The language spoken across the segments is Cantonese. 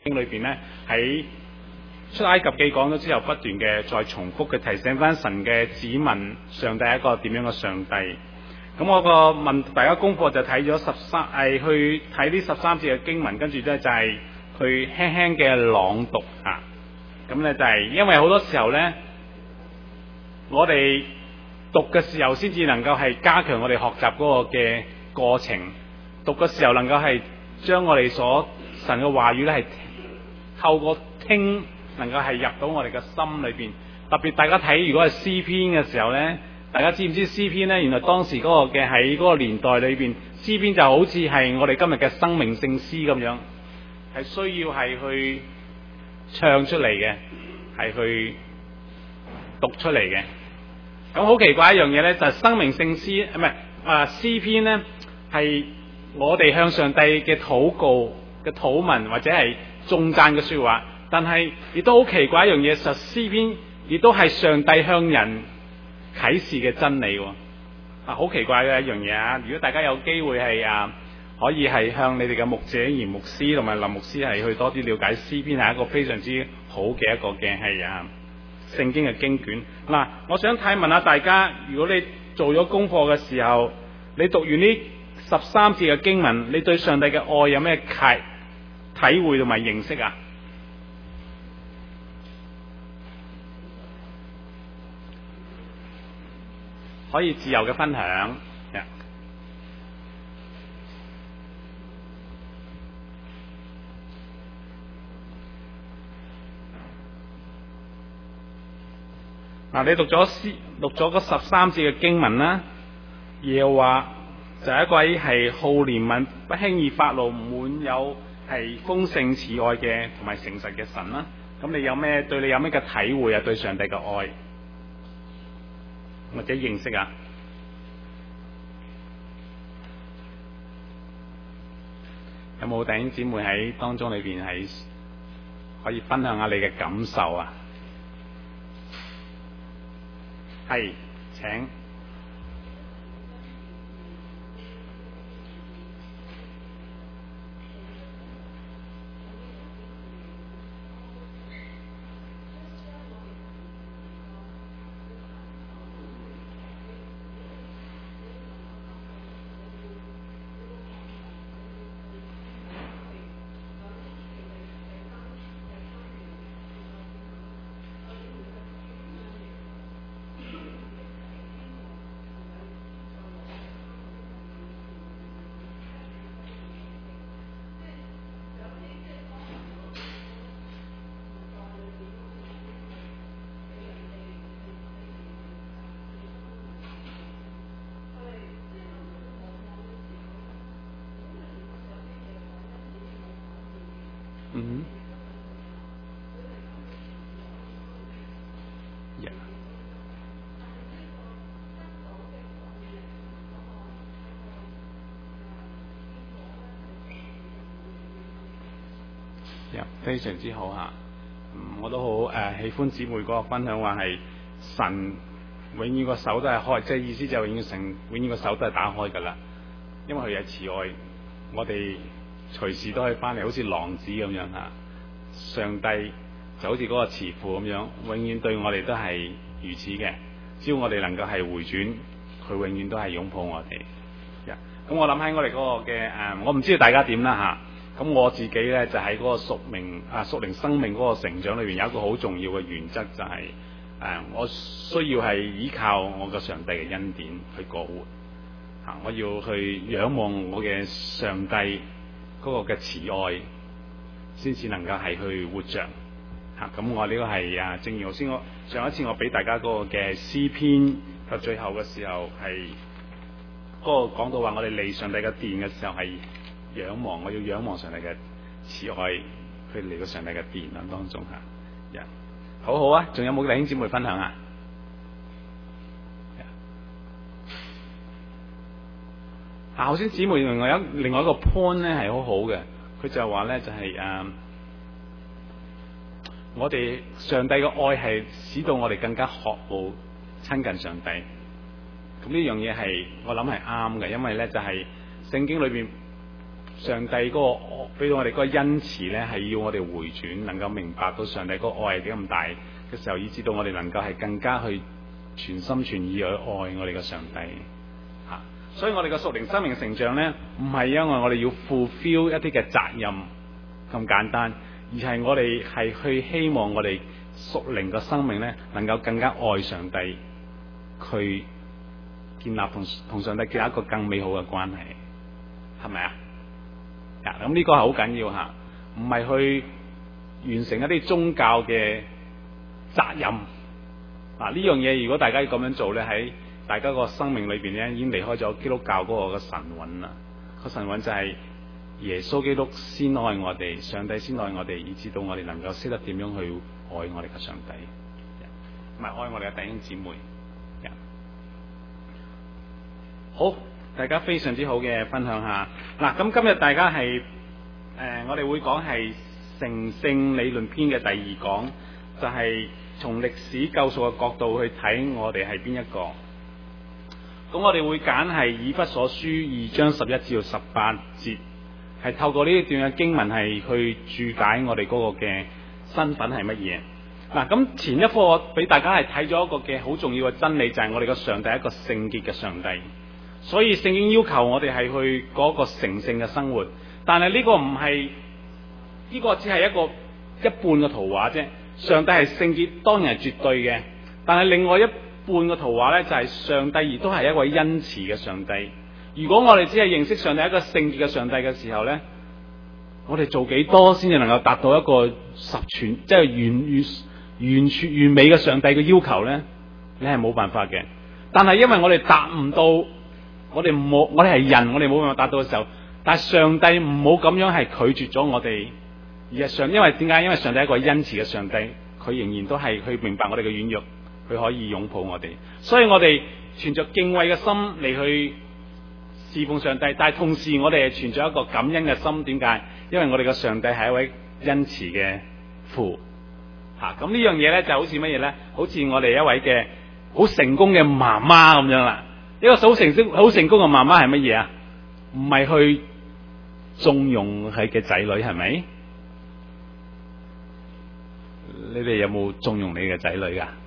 經裏邊咧，喺出埃及記講咗之後，不斷嘅再重複嘅提醒翻神嘅子民，上帝係一個點樣嘅上帝。咁我個問大家功課就睇咗去睇呢13節嘅經文，跟住咧就係去輕輕嘅朗讀啊。咁咧就係因為好多時候咧，我哋讀嘅時候先至能夠係加強我哋學習嗰個嘅過程。讀嘅時候能夠係將我哋神嘅話語咧係透過聽，能夠係入到我哋嘅心裏邊。特別大家睇如果係詩篇嘅時候咧，大家知唔知詩篇咧？原來當時嗰個嘅喺嗰個年代裏邊，詩篇就好似係我哋今日嘅生命聖詩咁樣，係需要係去唱出嚟嘅，係去讀出嚟嘅。咁好奇怪一樣嘢咧，就係生命聖詩唔係詩篇咧，係我哋向上帝嘅禱告嘅禱文或者係頌讚嘅說話，但係亦都好奇怪一樣嘢，實詩篇亦都係上帝向人啟示嘅真理。好奇怪嘅一樣嘢啊！如果大家有機會係可以係向你哋嘅牧者嚴牧師同埋林牧師係去多啲了解詩篇，係一個非常之好嘅一個嘅係聖經嘅經卷。嗱，我想問下大家，如果你做咗功課嘅時候，你讀完呢13節嘅經文，你對上帝嘅愛有咩體會同埋認識啊？可以自由嘅分享。你讀咗嗰13節嘅經文啦，耶和華就係一位係好憐憫、不輕易發怒、滿有係豐盛慈愛嘅同埋誠實嘅神啦。咁你對你有咩嘅體會啊？對上帝嘅愛或者認識啊？有冇弟兄姊妹喺當中裏邊係可以分享下你嘅感受啊？係，請。非常之好吓，我都好喜歡姊妹嗰個分享，話係神永遠個手都係開，即係意思就永遠個手都係打開噶啦，因為佢係慈愛，我哋隨時都可以翻嚟，好似浪子咁樣吓。上帝就好似嗰個慈父咁樣，永遠對我哋都係如此嘅。只要我哋能夠係回轉，佢永遠都係擁抱我哋。咁我諗喺我哋嗰個嘅我唔知道大家點啦吓。咁我自己咧就喺嗰個屬靈生命嗰個成長裏邊有一個好重要嘅原則，就係我需要係依靠我嘅上帝嘅恩典去過活。我要去仰望我嘅上帝嗰個嘅慈愛，先至能夠係去活着。咁我呢個係正如頭先我上一次我俾大家嗰個嘅詩篇到最後嘅時候係嗰個講到話我哋離上帝嘅殿嘅時候係仰望，我要仰望上帝嘅慈愛，去嚟到上帝嘅殿當中吓。好好啊！仲有冇弟兄姊妹分享啊？頭先姊妹另外一個 point 咧係好好嘅，佢就話咧就係我哋上帝嘅愛係使到我哋更加渴慕親近上帝。咁呢樣嘢係我諗係啱嘅，因為咧就係聖經裏邊上帝嗰個俾到我哋嗰個恩慈咧，係要我哋回轉，能夠明白到上帝嗰個愛係幾咁大嘅時候，以至到我哋能夠係更加去全心全意去愛我哋嘅上帝嚇。所以我哋嘅屬靈生命成長咧，唔係因為我哋要 fulfill 一啲嘅責任咁簡單，而係我哋係去希望我哋屬靈嘅生命咧，能夠更加愛上帝，去建立同上帝建立一個更美好嘅關係，係咪啊？咁呢個係好緊要嚇，唔係去完成一啲宗教嘅責任。嗱，呢樣嘢如果大家要咁樣做咧，喺大家個生命裏邊咧，已經離開咗基督教嗰個嘅神韻啦。個神韻就係耶穌基督先愛我哋，上帝先愛我哋，以至到我哋能夠識得點樣去愛我哋嘅上帝，唔係愛我哋嘅弟兄姊妹。好，大家非常之好嘅分享下。嗱，咁今日大家係我哋會講係成聖理論篇嘅第二講，就係從歷史救贖嘅角度去睇我哋係邊一個。咁我哋會揀係以弗所書2章11至到18節，係透過呢一段嘅經文係去注解我哋嗰個嘅身份係乜嘢。嗱，咁前一課我俾大家係睇咗一個嘅好重要嘅真理，就係我哋嘅上帝係一個聖潔嘅上帝。所以聖經要求我哋係去過一個成聖嘅生活，但係呢個唔係，呢個只係一半嘅圖畫啫。上帝係聖潔，當然係絕對嘅，但係另外一半嘅圖畫呢，就係上帝亦都係一位恩慈嘅上帝。如果我哋只係認識上帝一個聖潔嘅上帝嘅時候呢，我哋做幾多先至能夠達到一個十全，即係完全完美嘅上帝嘅要求呢？你係冇辦法嘅。但係因為我哋達唔到，我哋係人，我哋冇辦法達到嘅時候，但係上帝唔好咁樣係拒絕咗我哋，而係因為點解？因為上帝係一個恩慈嘅上帝，佢仍然都係去明白我哋嘅軟弱，佢可以擁抱我哋，所以我哋存着敬畏嘅心嚟去侍奉上帝，但係同時我哋係存着一個感恩嘅心。點解？因為我哋嘅上帝係一位恩慈嘅父吓。咁呢樣嘢咧就好似乜嘢咧？好似我哋一位嘅好成功嘅媽媽咁樣啦。一個好成功嘅媽媽係乜嘢啊？唔係去縱容佢嘅仔女，係咪？你哋有冇縱容你嘅仔女噶？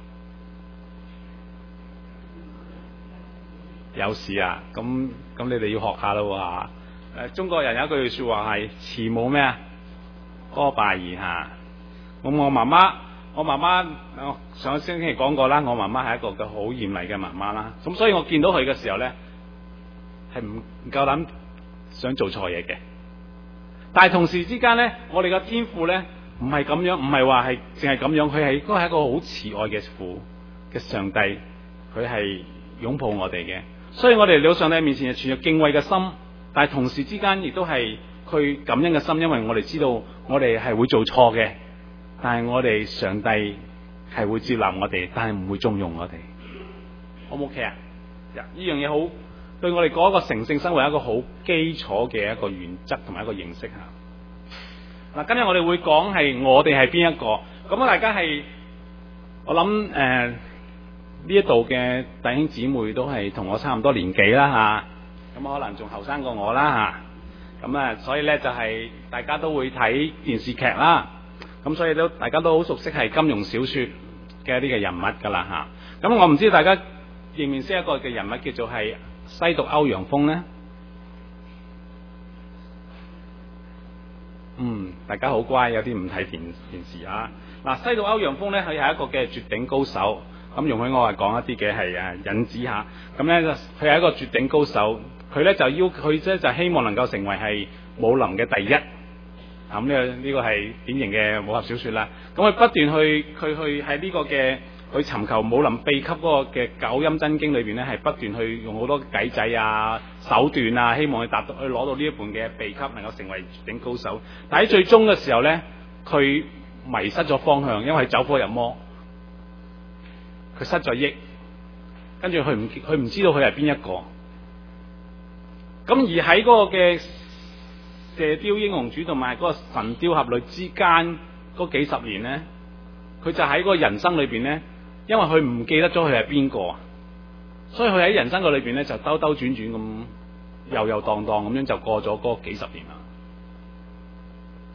有事啊？咁你哋要學下咯喎。中國人有一句說話係慈母咩啊？多敗兒吓。咁我媽媽上個星期講過啦，我媽媽係一個嘅好嚴厲嘅媽媽啦。咁所以我見到佢嘅時候咧，係唔夠膽想做錯嘢嘅。但係同時之間咧，我哋嘅天父咧唔係咁樣，唔係話係淨係咁樣，佢係都係一個好慈愛嘅父嘅上帝，佢係擁抱我哋嘅。所以我哋嚟到上帝面前係存着敬畏嘅心，但係同時之間亦都係去感恩嘅心，因為我哋知道我哋係會做錯嘅，但係我哋上帝係會接納我哋，但係唔會縱容我哋。好唔 OK 啊？呢樣嘢好對我哋嗰一個成聖生活係一個好基礎嘅一個原則同埋一個認識吓。嗱，今日我哋會講係我哋係邊一個，咁大家係我諗呢一度嘅弟兄姊妹都係同我差唔多年紀啦吓，咁可能仲後生過我啦吓，咁所以咧就係大家都會睇電視劇啦，咁所以大家都好熟悉係金庸小說嘅一啲嘅人物噶啦吓。咁我唔知大家認唔認識一個嘅人物叫做係西毒歐陽鋒咧？大家好乖，有啲唔睇電視啊。嗱，西毒歐陽鋒咧，佢係一個嘅絕頂高手。咁容許我係講一啲嘅係引子下，咁咧佢係一個絕頂高手，佢咧就希望能夠成為係武林嘅第一。咁呢個係典型嘅武俠小說啦。咁佢不斷去喺呢個嘅去尋求武林秘笈嗰個嘅九陰真經裏邊咧，係不斷去用好多計仔啊、手段啊，希望去攞到呢一本嘅秘笈，能夠成為絕頂高手。但喺最終嘅時候咧，佢迷失咗方向，因為走火入魔。佢失咗憶，跟住佢唔知道佢係邊一個。咁而喺嗰個嘅射雕英雄傳同埋嗰個神雕俠侶之間嗰幾十年咧，佢就喺嗰個人生裏邊咧，因為佢唔記得咗佢係邊個，所以佢喺人生個裏邊咧就兜兜轉轉咁，游游蕩蕩咁樣就過咗嗰幾十年啦。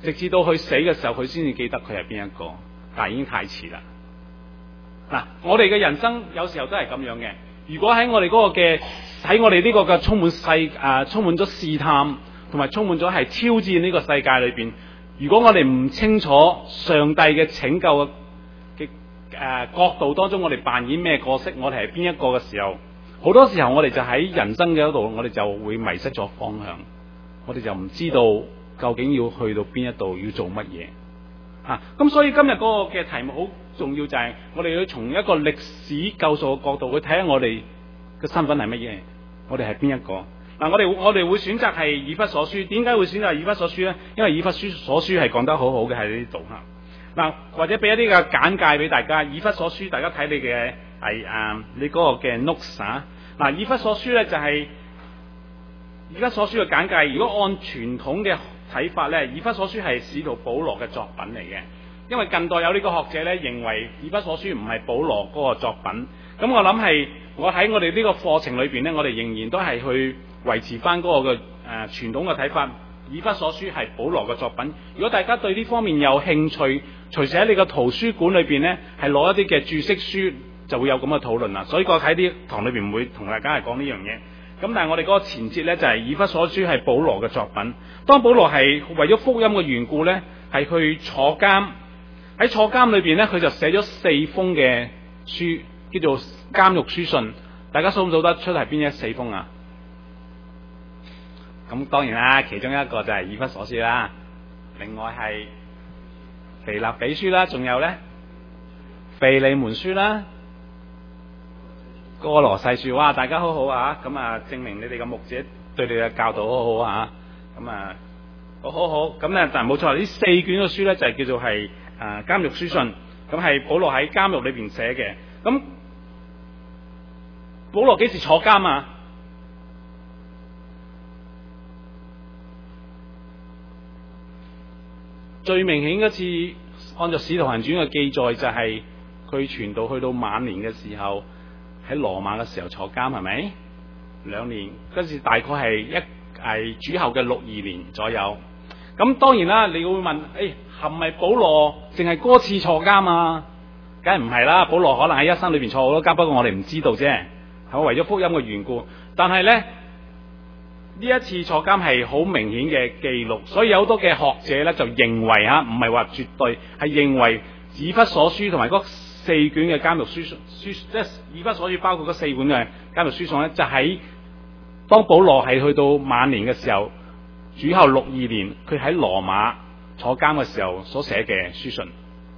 直至到佢死嘅時候，佢先至記得佢係邊一個，但係已經太遲啦。嗱，我哋嘅人生有時候都係咁樣嘅。如果喺我哋嗰個嘅喺我哋呢個嘅充滿咗試探同埋充滿咗係挑戰呢個世界裏邊，如果我哋唔清楚上帝嘅拯救嘅角度當中，我哋扮演咩角色，我哋係邊一個嘅時候，好多時候我哋就喺人生嘅嗰度，我哋就會迷失咗方向，我哋就唔知道究竟要去到邊一度，要做乜嘢啊！咁所以今日嗰個嘅題目好重要，就係我哋要從一個歷史救贖嘅角度去睇下我哋嘅身份係乜嘢，我哋係邊一個。嗱，我哋會選擇係以弗所書。點解會選擇以弗所書咧？因為以弗所書係講得好好嘅喺呢度吓。嗱，或者俾一啲嘅簡介俾大家。以弗所書，大家睇你嘅係你嗰個嘅 notes 啊。嗱，以弗所書咧就係以弗所書嘅簡介。如果按傳統嘅睇法咧，以弗所書係使徒保羅嘅作品嚟嘅。因為近代有呢個學者咧認為以弗所書唔係保羅嗰個作品。咁我諗係我喺我哋呢個課程裏邊咧，我哋仍然都係去維持翻嗰個嘅傳統嘅睇法。以弗所書係保羅嘅作品。如果大家對呢方面有興趣，隨時喺你個圖書館裏邊呢，係攞一啲嘅注釋書，就會有咁嘅討論啦。所以我喺啲堂裏邊唔會同大家係講呢樣嘢。咁但係我哋嗰個前節呢，就係以弗所書係保羅嘅作品。當保羅係為咗福音嘅緣故呢，係去坐監。喺坐監裏邊呢，佢就寫咗4封嘅書，叫做監獄書信。大家數唔數得出係邊4封啊？咁當然啦，其中一個就係以弗所書啦，另外係腓立比書啦，仲有咧腓利門書啦，哥羅西書。哇，大家好好啊！咁啊，證明你哋嘅牧者對你嘅教導好好啊！咁啊，好。咁咧，但係冇錯，呢4卷嘅書咧就係叫做係監獄書信。咁係保羅喺監獄裏邊寫嘅。咁保羅幾時坐監啊？最明顯一次，按照《使徒行傳》嘅記載，就係佢傳道去到晚年嘅時候，喺羅馬嘅時候坐監，係咪？2年，跟住大概係主後嘅62年左右。咁當然啦，你會問，係咪保羅淨係嗰次坐監啊？梗係唔係啦，保羅可能喺一生裏邊坐好多監，不過我哋唔知道啫，係為咗福音嘅緣故。但係咧，呢一次坐監係好明顯嘅記錄，所以有好多嘅學者咧就認為唔係話絕對，係認為以弗所書同埋嗰4卷嘅監獄書，即係以弗所書包括嗰4本嘅監獄書信咧，就喺當保羅係去到晚年嘅時候，主後62年，佢喺羅馬坐監嘅時候所寫嘅書信。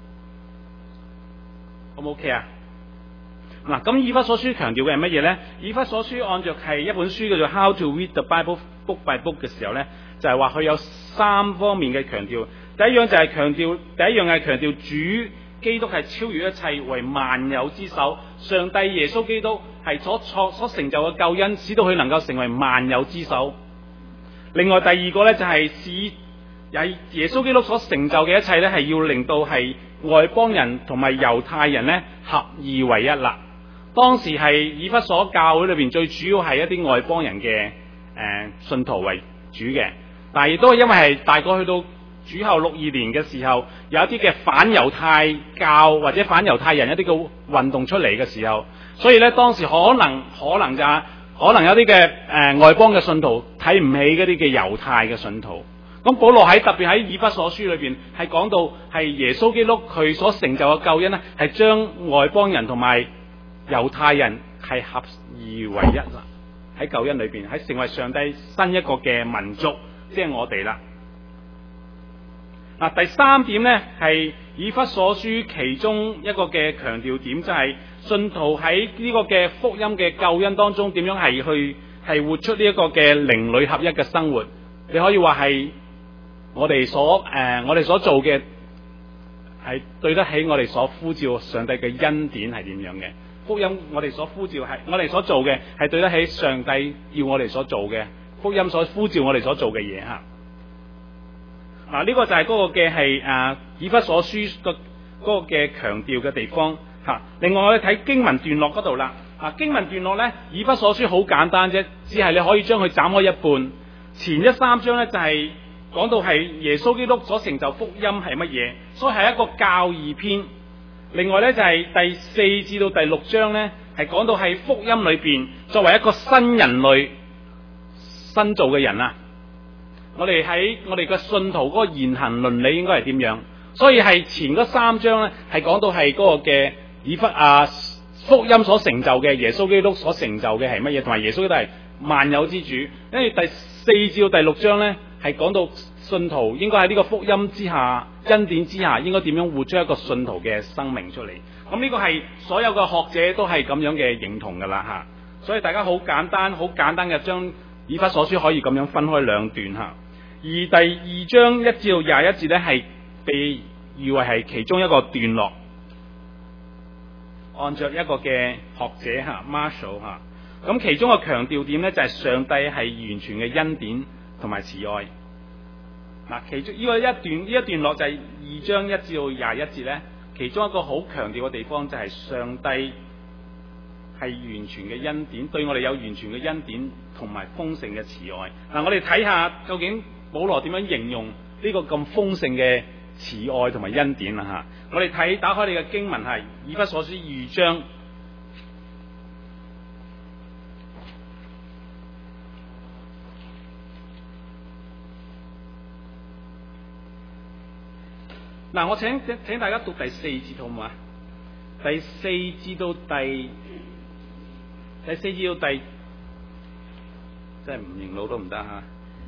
好唔 OK 啊？嗱，咁以弗所書強調嘅係乜嘢咧？以弗所書按照係一本書叫做 How to Read the Bible Book by Book 嘅時候咧，就係話佢有3方面嘅強調。第一樣係強調主基督係超越一切，為萬有之首。上帝耶穌基督係所成就嘅救恩，使到佢能夠成為萬有之首。另外第二個咧就係耶穌基督所成就嘅一切咧，係要令到係外邦人同埋猶太人咧合二為一啦。當時係以弗所教會裏邊最主要係一啲外邦人嘅信徒為主嘅，但係亦都係因為係大概去到主後62年嘅時候，有一啲嘅反猶太教或者反猶太人一啲嘅運動出嚟嘅時候，所以咧當時可能有啲嘅外邦嘅信徒睇唔起嗰啲嘅猶太嘅信徒。咁保羅特別喺以弗所書裏邊係講到係耶穌基督佢所成就嘅救恩呢，係將外邦人同埋猶太人係合二為一啦，喺救恩裏邊，係成為上帝新一個嘅民族，即係我哋啦。第3點呢，係以弗所書其中一個嘅強調點，就係信徒喺呢個嘅福音嘅救恩當中，點樣係活出呢一個嘅靈裡合一嘅生活。你可以話係我哋所做嘅係對得起我哋所呼召上帝嘅恩典係點樣嘅。福音我哋所呼召係我哋所做嘅係對得起上帝要我哋所做嘅，福音所呼召我哋所做嘅嘢吓。呢個就係嗰個嘅係以弗所書嗰個嘅強調嘅地方吓。另外我哋睇經文段落嗰度啦。經文段落咧，以弗所書好簡單啫，只係你可以將佢斬開一半。前1、3章咧就係講到係耶穌基督所成就福音係乜嘢，所以係一個教義篇。另外呢，就係第4至到第6章呢，係講到係福音裏邊作為一個新人類新造嘅人啊，我哋喺我哋嘅信徒嗰個言行倫理應該係點樣？所以係前嗰3章呢，係講到係嗰個嘅福音所成就嘅耶穌基督所成就嘅係乜嘢，同埋耶穌基督係萬有之主。因為第4至到第6章呢，係講到信徒應該喺呢個福音之下、恩典之下，應該點樣活出一個信徒嘅生命出嚟。咁呢個係所有嘅學者都係咁樣嘅認同噶啦吓。所以大家好簡單嘅將以弗所書可以咁樣分開2段吓。而第2章1至到21節呢，係被譽為係其中一個段落，按照一個嘅學者吓 Marshall 吓。咁其中嘅強調點呢，就係上帝係完全嘅恩典同埋慈愛。嗱，其中呢一段落就係2章1至到21節呢，其中一個好強調嘅地方就係上帝係完全嘅恩典，對我哋有完全嘅恩典同埋豐盛嘅慈愛。嗱，我哋睇下究竟保羅點樣形容呢個咁豐盛嘅慈愛同埋恩典啦吓。我哋打開你嘅經文係以弗所書2章。嗱，我請大家讀第4節好唔好啊？第4至到第真係唔認老都唔得吓。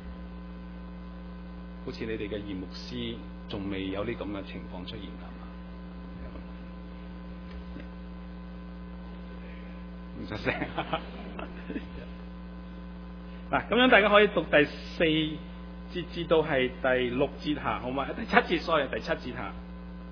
好似你哋嘅葉牧師仲未有呢咁嘅情況出現係嘛？唔出聲。嗱，咁樣大家可以讀第4節至到係第6節下，好嘛？第7節，sorry，第7節下。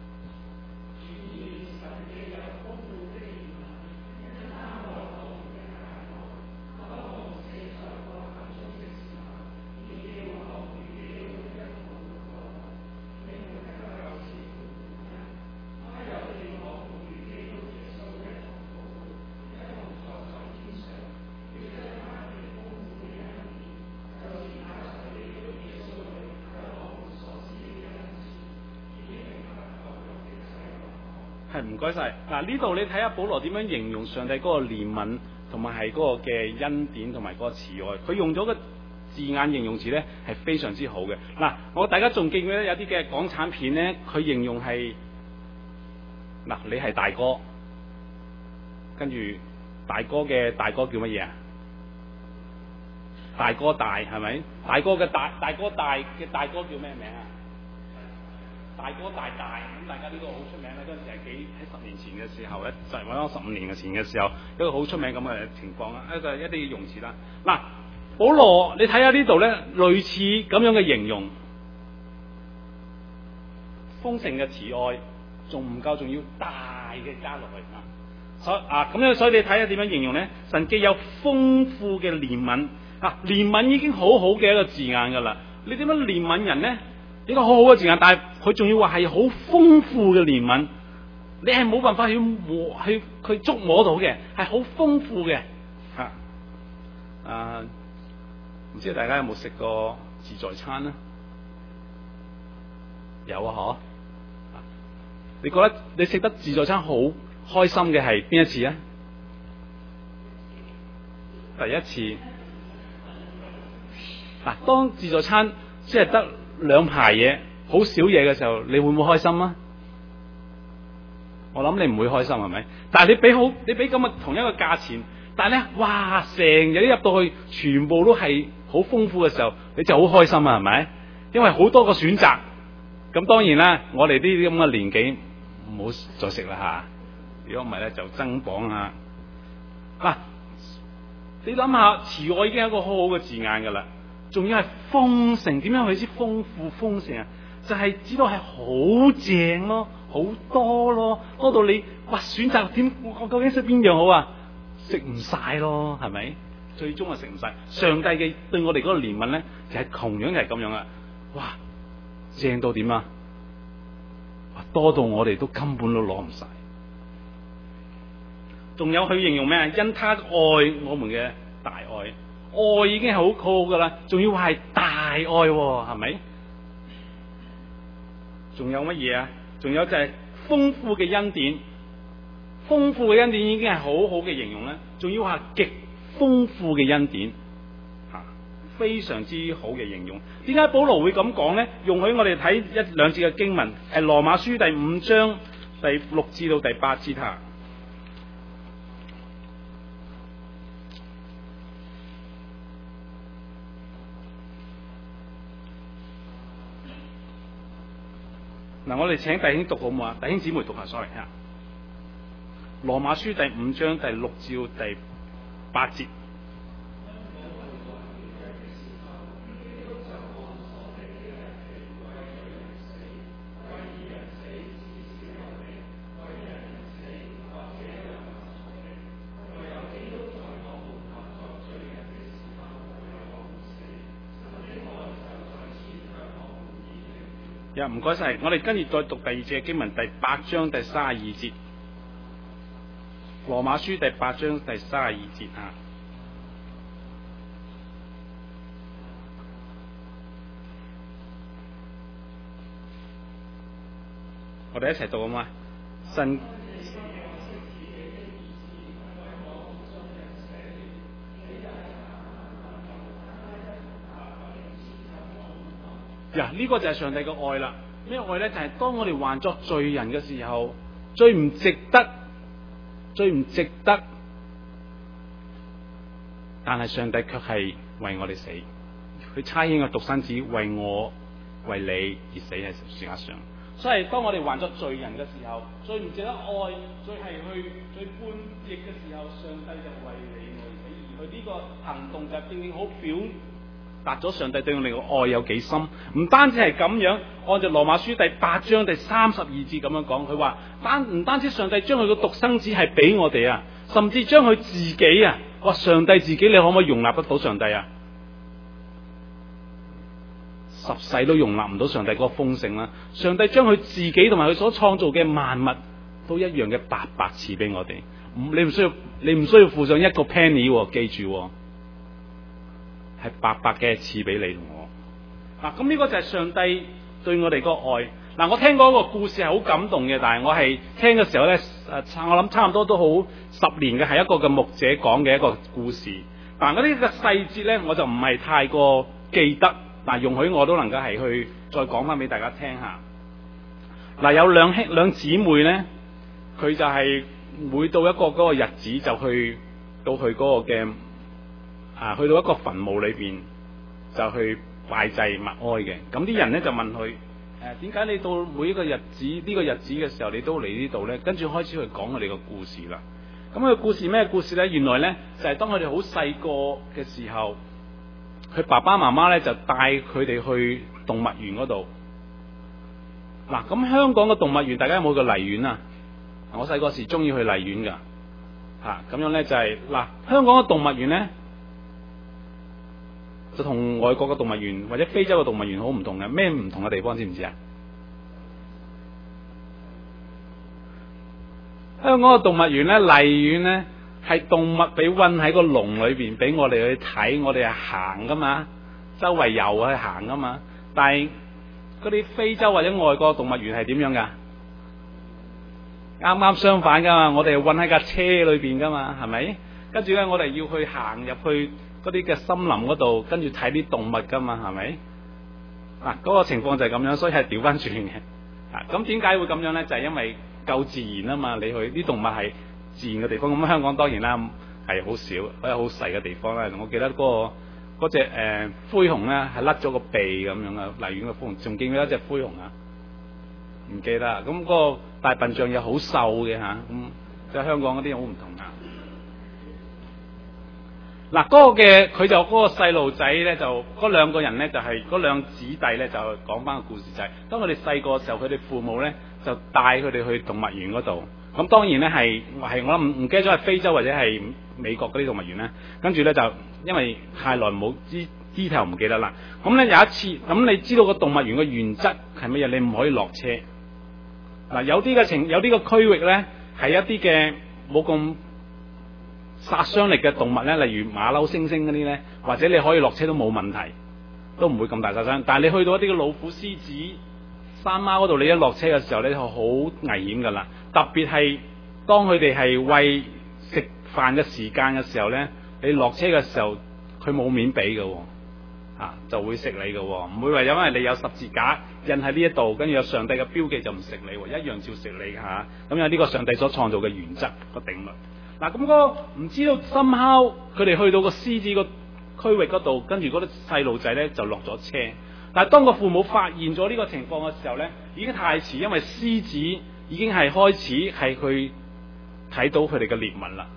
係，唔該晒。嗱，呢度你睇下保羅點樣形容上帝嗰個憐憫同埋係嗰個嘅恩典同埋嗰個慈愛，佢用咗個字眼形容詞咧係非常之好嘅。嗱，大家仲記唔記得有啲嘅港產片咧，佢形容係你係大哥，跟住大哥嘅大哥叫乜嘢啊？大哥大係咪？大哥嘅大哥大嘅大哥叫咩名啊？大哥大，咁大家呢個好出名啦。嗰陣時係喺10年前嘅時候咧，就係講15年前嘅時候，一個好出名咁嘅情況啦。一啲嘅用詞啦。嗱，保羅你睇下呢度咧，類似咁樣嘅形容，豐盛嘅慈愛仲唔夠，仲要大嘅加落去啊！所以你睇下點樣形容咧？神既有豐富嘅憐憫啊，憐憫已經好好嘅一個字眼噶啦。你點樣憐憫人咧？呢個好好嘅字眼，但係佢仲要話係好豐富嘅憐憫，你係冇辦法去觸摸到嘅，係好豐富嘅。唔知大家有冇食過自助餐咧？有啊，嗬。你覺得你食得自助餐好開心嘅係邊一次啊？第一次。當自助餐即係得2排嘢，好少嘢嘅時候，你會唔會開心啊？我諗你唔會開心係咪？但係你俾咁嘅同一個價錢，但係咧，哇，成日都入到去，全部都係好豐富嘅時候，你就好開心啊，係咪？因為好多個選擇。咁當然啦，我哋呢啲咁嘅年紀唔好再食啦吓。如果唔係咧，就增磅啊！你諗下，慈愛已經係一個好好嘅字眼噶啦。仲要係豐盛，點樣去先豐富豐盛啊？就係知道係好正咯，好多咯，多到你選擇點，我究竟食邊樣好啊？食唔晒咯，係咪？最終係食唔晒。上帝嘅對我哋嗰個憐憫咧，就係同樣係咁樣啊！哇，正到點啊？多到我哋都根本都攞唔晒。仲有佢形容咩啊？因他愛我們嘅大愛。愛已經係好好噶啦，仲要話係大愛，係咪？ 仲有乜嘢啊？仲有就係豐富嘅恩典，豐富嘅恩典已經係好好嘅形容咧，仲要話極豐富嘅恩典，非常之好嘅形容。點解保羅會咁講呢？容許我哋睇一兩節嘅經文，係羅馬書第5章第6至到第8節下。嗱，我哋請弟兄讀好唔好啊？弟兄姊妹讀下 ，sorry 啊。羅馬書第5章第6至到第8節。唔該晒，我哋跟住再讀第二節經文，第8章第32節，羅馬書第8章第32節啊！我哋一齊讀好嘛？神呢個就係上帝嘅愛啦。咩愛呢？就係當我哋還作罪人嘅時候，最唔值得，但係上帝卻係為我哋死，佢差遣個獨生子為我為你而死喺十字架上。所以當我哋還作罪人嘅時候，最唔值得愛，最叛逆嘅時候，上帝就為你我而死。而佢呢個行動就正正好表達咗上帝對我哋嘅愛有幾深。唔單止係咁樣，按照羅馬書第8章第32節咁樣講，佢話唔單止上帝將佢嘅獨生子係俾我哋啊，甚至將佢自己啊，話上帝自己，你可唔可以容納得到上帝啊？十世都容納唔到上帝嗰個豐盛啦。上帝將佢自己同埋佢所創造嘅萬物都一樣嘅白白賜俾我哋。你唔需要付上一個 penny， 記住。係白白嘅賜俾你同我。咁呢個就係上帝對我哋個愛。我聽過一個故事係好感動嘅，但係我係聽嘅時候呢，我諗差唔多都好10年嘅，係一個嘅牧者講嘅一個故事。但係嗰啲嘅細節呢，我就唔係太過記得。容許我都能夠係去再講翻俾大家聽下。有兩姊妹呢，佢就係每到一個嗰個日子就去到佢嗰個嘅去到一個墳墓裏邊就去拜祭默哀嘅。咁啲人呢就問佢點解你到每一個日子呢個日子嘅時候你都嚟呢度呢？跟住開始去講佢哋個故事啦。咁佢故事咩故事呢？原來呢，就係當佢哋好細個嘅時候，佢爸爸媽媽咧就帶佢哋去動物園嗰度。咁香港嘅動物園，大家有冇去過荔園啊？我細個時中意去荔園噶。咁樣咧就係香港嘅動物園咧，就同外國嘅動物園或者非洲嘅動物園好唔同嘅。咩唔同嘅地方知唔知啊？香港嘅動物園咧，荔園咧，係動物俾韞喺個籠裏邊，俾我哋去睇，我哋係行噶嘛，周圍遊去行噶嘛。但係嗰啲非洲或者外國動物園係點樣噶？啱啱相反噶嘛，我哋韞喺架車裏邊噶嘛，係咪？跟住咧，我哋要去行入去嗰啲嘅森林嗰度，跟住睇啲動物噶嘛，係咪？嗰個情況就係咁樣，所以係調翻轉嘅。咁點解會咁樣咧？就係因為夠自然啊嘛，你去啲動物係自然嘅地方。咁香港當然啦，係好少，喺好細嘅地方啦。我記得嗰隻灰熊咧係甩咗個鼻咁樣啊，荔園嘅灰熊，仲見到一隻灰熊啊？唔記得。咁嗰個大笨象又好瘦嘅嚇，咁即係香港嗰啲好唔同啊。嗰個嘅佢就嗰個細路仔咧，就嗰兩個人咧，就係嗰兩姊弟咧，就講翻個故事，就係當佢哋細個嘅時候，佢哋父母咧就帶佢哋去動物園嗰度。咁當然咧係我諗唔記得咗係非洲或者係美國嗰啲動物園咧。跟住咧就因為太耐冇detail唔記得啦。咁咧有一次，咁你知道個動物園嘅原則係乜嘢？你唔可以落車。有啲個區域咧係一啲嘅冇咁殺傷力嘅動物咧，例如馬騮、猩猩嗰啲咧，或者你可以落車都冇問題，都唔會咁大殺傷。但係你去到一啲嘅老虎、獅子、 山貓嗰度，你一落車嘅時候咧，就好危險噶啦。特別係當佢哋係為食飯嘅時間嘅時候咧，你落車嘅時候，佢冇面俾嘅，就會食你嘅，唔會話因為你有十字架印喺呢一度，跟住有上帝嘅標記就唔食你，一樣照食你嚇。咁有呢個上帝所創造嘅原則個定律。嗱，咁嗰唔知道深烤，佢哋去到個獅子個區域嗰度，跟住嗰啲細路仔咧就落咗車。但係當個父母發現咗呢個情況嘅時候咧，已經太遲，因為獅子已經係開始係去睇到佢哋嘅獵物啦。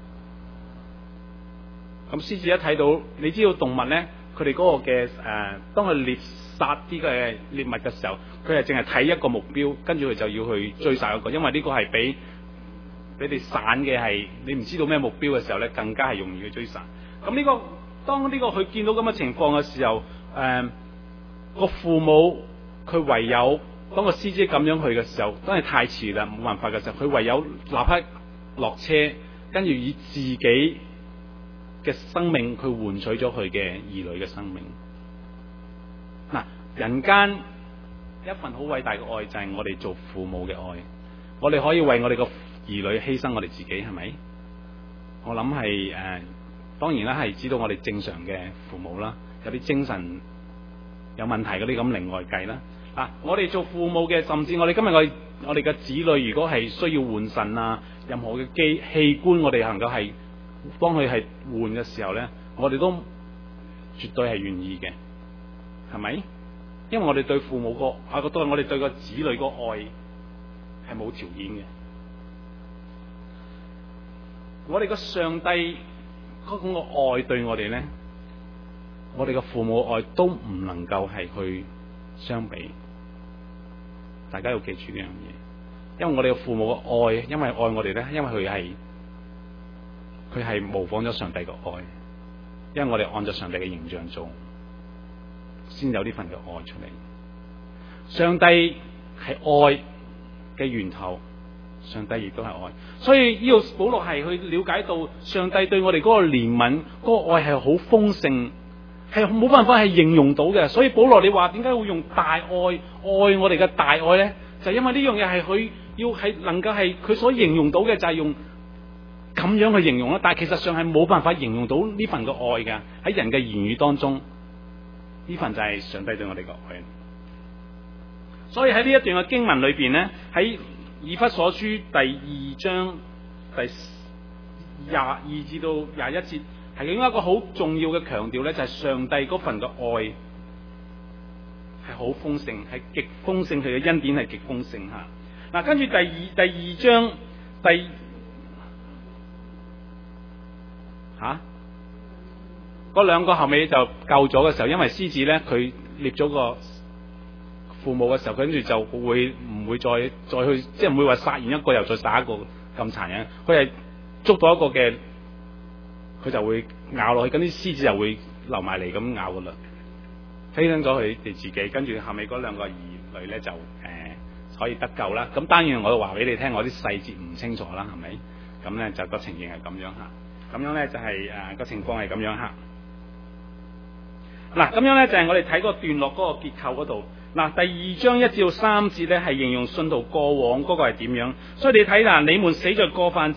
咁獅子一睇到，你知道動物咧，佢哋嗰個嘅當佢獵殺啲嘅獵物嘅時候，佢係淨係睇一個目標，跟住佢就要去追殺一個，因為呢個係比你散嘅係你唔知道咩目標嘅時候咧，更加係容易去追殺。咁呢個當呢個佢見到咁嘅情況嘅時候，個父母佢唯有當個獅子咁樣去嘅時候，真係太遲啦，冇辦法嘅時候，佢唯有立刻落車，跟住以自己嘅生命去換取咗佢嘅兒女嘅生命。嗱，人間一份好偉大嘅愛就係我哋做父母嘅愛，我哋可以為我哋個兒女犧牲我哋自己，係咪？我諗係當然啦，係指到我哋正常嘅父母啦，有啲精神有問題嗰啲咁另外計啦。我哋做父母嘅，甚至我哋今日我哋嘅子女，如果係需要換腎啊，任何嘅器官，我哋能夠係幫佢係換嘅時候咧，我哋都絕對係願意嘅，係咪？因為我哋對父母都係我哋對個子女個愛係冇條件嘅。我哋個上帝嗰種個愛對我哋咧，我哋個父母愛都唔能夠係去相比。大家要記住呢樣嘢，因為我哋嘅父母嘅愛，因為愛我哋咧，因為佢係模仿咗上帝嘅愛，因為我哋按照上帝嘅形象做，先有呢份嘅愛出嚟。上帝係愛嘅源頭，上帝亦都係愛，所以呢個保羅係去了解到上帝對我哋嗰個憐憫，嗰個愛係好豐盛，係冇辦法係形容到嘅。所以保羅你話點解會用大愛我哋嘅大愛咧？就係因為呢樣嘢係佢要係能夠係佢所形容到嘅，就係用咁樣去形容啦。但係其實上係冇辦法形容到呢份嘅愛嘅，喺人嘅言語當中，呢份就係上帝對我哋嘅愛。所以喺呢一段嘅經文裏邊咧，喺以弗所書第2章第22至到21節，係另一個好重要嘅強調咧，就係上帝嗰份嘅愛係好豐盛，係極豐盛，佢嘅恩典係極豐盛吓。嗱，跟住第二章嗰兩個後尾就救咗嘅時候，因為獅子咧佢獵咗個父母嘅時候，跟住就唔會再去，即係唔會話殺完一個又再殺一個咁殘忍。佢係捉到一個嘅，佢就會咬落去，咁啲獅子就會流埋嚟咁咬噶啦，犧牲咗佢哋自己。跟住後尾嗰兩個兒女咧就可以得救啦。咁當然我話俾你聽，我啲細節唔清楚啦，係咪？咁咧就個情形係咁樣吓，咁樣咧就係個情況係咁樣吓。嗱，咁樣咧就係我哋睇嗰個段落嗰個結構嗰度。嗱，第2章1至3節咧係形容信徒過往嗰個係點樣，所以你睇嗱，你們死在過犯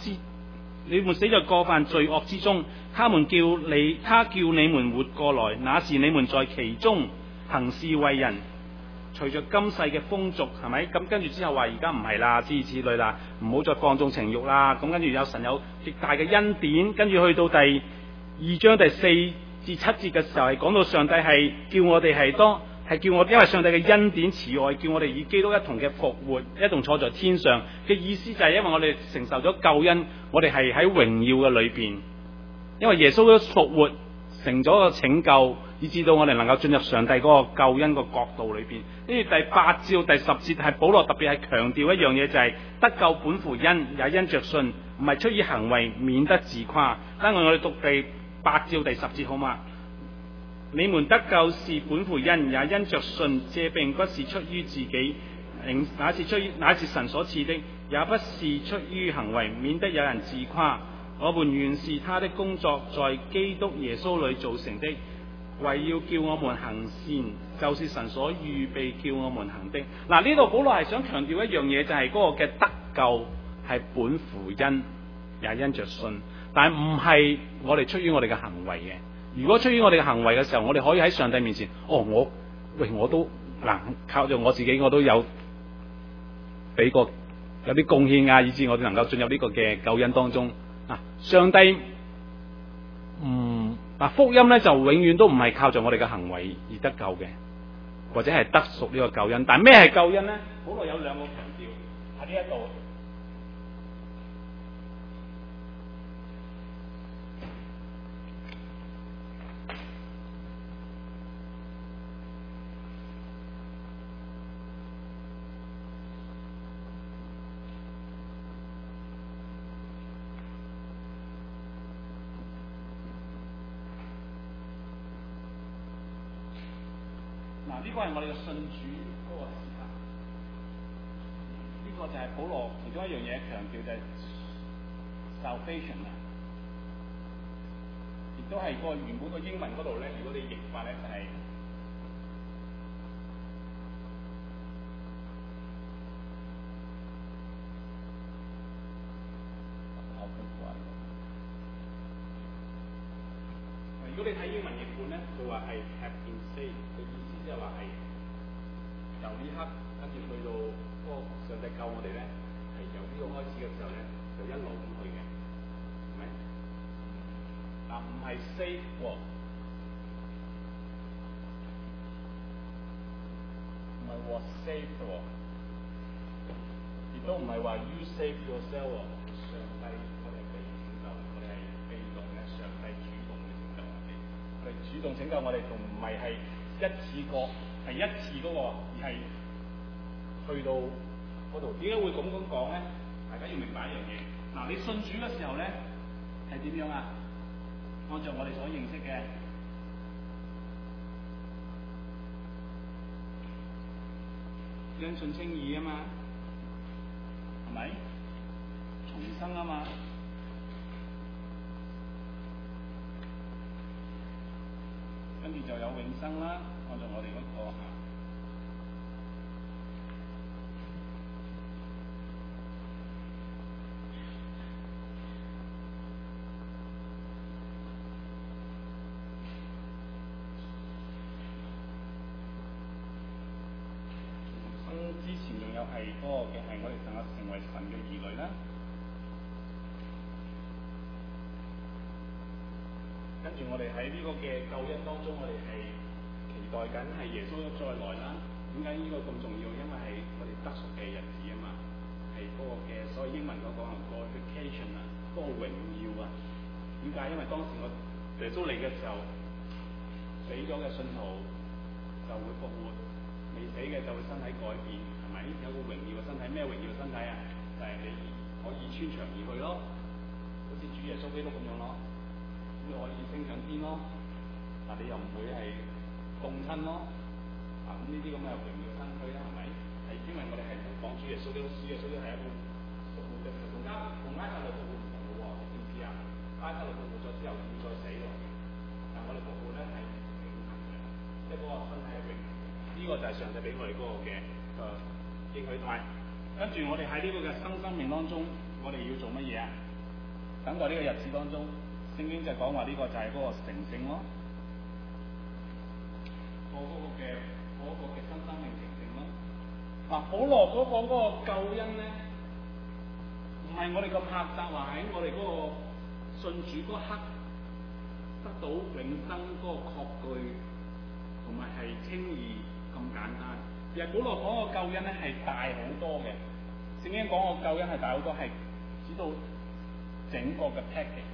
罪惡之中，他叫你們活過來，那時你們在其中行事為人，隨着今世嘅風俗，係咪？咁跟住之後話而家唔係啦，諸如此類啦，唔好再放縱情慾啦。咁跟住有神有極大嘅恩典，跟住去到第2章第4至7節嘅時候，係講到上帝係叫我哋因為上帝嘅恩典慈愛，叫我哋與基督一同嘅復活，一同坐在天上嘅意思就係因為我哋承受咗救恩，我哋係喺榮耀嘅裏邊，因為耶穌嘅復活成咗個拯救，以致到我哋能夠進入上帝嗰個救恩個國度裏邊。跟住第8至到第10節係保羅特別係強調一樣嘢，就係得救本乎恩，也因着信，唔係出於行為，免得自誇。等我哋讀第8至到第10節好嘛？你們得救是本乎恩，也因着信，這並不是出於自己，乃是神所賜的，也不是出於行為，免得有人自誇。我們原是他的工作，在基督耶穌裏造成的。 為要叫我們行善，就是神所預備叫我們行的。嗱，呢度保羅係想強調一樣嘢，就係嗰個嘅得救係本乎恩，也因着信，但係唔係我哋出於我哋嘅行為嘅。如果出於我哋嘅行為嘅時候，我哋可以喺上帝面前，我都靠住我自己，我都有俾過有啲貢獻啊，以致我哋能夠進入呢個嘅救恩當中。上帝福音咧就永遠都唔係靠住我哋嘅行為而得救嘅，或者係得贖呢個救恩。但係咩係救恩咧？保羅有兩個強調喺呢一度。呢個係我哋嘅信主嗰個時刻，呢個就係保羅其中一樣嘢強調，就係 salvation 啊，亦都係個原本個英文嗰度咧。如果你譯法咧就係如果你睇英文譯本咧，佢話係 have been saved 嘅意思，即係話係由呢刻跟住去到嗰個上帝救我哋咧，係由呢個開始嘅時候咧，就一路咁去嘅，係咪？唔係 save 喎，唔係 was saved 喎，亦都唔係話 you save yourself 喎。上帝我哋被拯救，我哋係被動嘅，上帝主動嘅拯救我哋。我哋主動拯救我哋，仲唔係一次過，係一次嗰個，而係去到嗰度。點解會咁講咧？大家要明白一樣嘢。你信主嘅時候咧，係點樣啊？按照我哋所認識嘅，因信稱義啊嘛，係咪？重生啊嘛。跟住就有永生啦，按照我哋嗰個重生之前仲有係嗰個嘅係我哋能夠成為神嘅兒女啦。跟住我哋喺呢個嘅救恩當中，我哋係期待緊係耶穌再來啦。點解呢個咁重要？因為係我哋得贖嘅日子啊嘛，係嗰個嘅所謂英文嗰個 glorification 啊，嗰個榮耀啊。點解？因為當時我耶穌嚟嘅時候，死咗嘅信徒就會復活，未死嘅就會身體改變，係咪？有個榮耀嘅身體，咩榮耀嘅身體啊？就係你可以穿牆而去咯，好似主耶穌基督咁樣咯。你可以升上天咯，你又唔會係凍親咯，咁呢啲咁嘅榮耀身軀啦，係咪？係因為我哋係講主耶穌基督，主耶穌基督係一個復活嘅，同拉撒路復活唔同嘅喎，知唔知啊？拉撒路復活咗之後要再死喎，但我哋復活咧係永恆嘅，即係嗰個身體係永恆嘅。呢個就係上帝俾我哋嗰個嘅應許。同埋跟住我哋喺呢個嘅生命當中，我哋要做乜嘢啊？等待呢個日子當中。聖經就講話呢個就係嗰個成聖咯，嗰個嘅新生命成聖咯。保羅所講嗰個救恩咧，唔係我哋咁狹窄話喺我哋嗰個信主嗰刻得到永生嗰個確據，同埋係稱義咁簡單。而係保羅講個救恩咧係大好多嘅。聖經講個救恩係大好多，係指到整個嘅 package。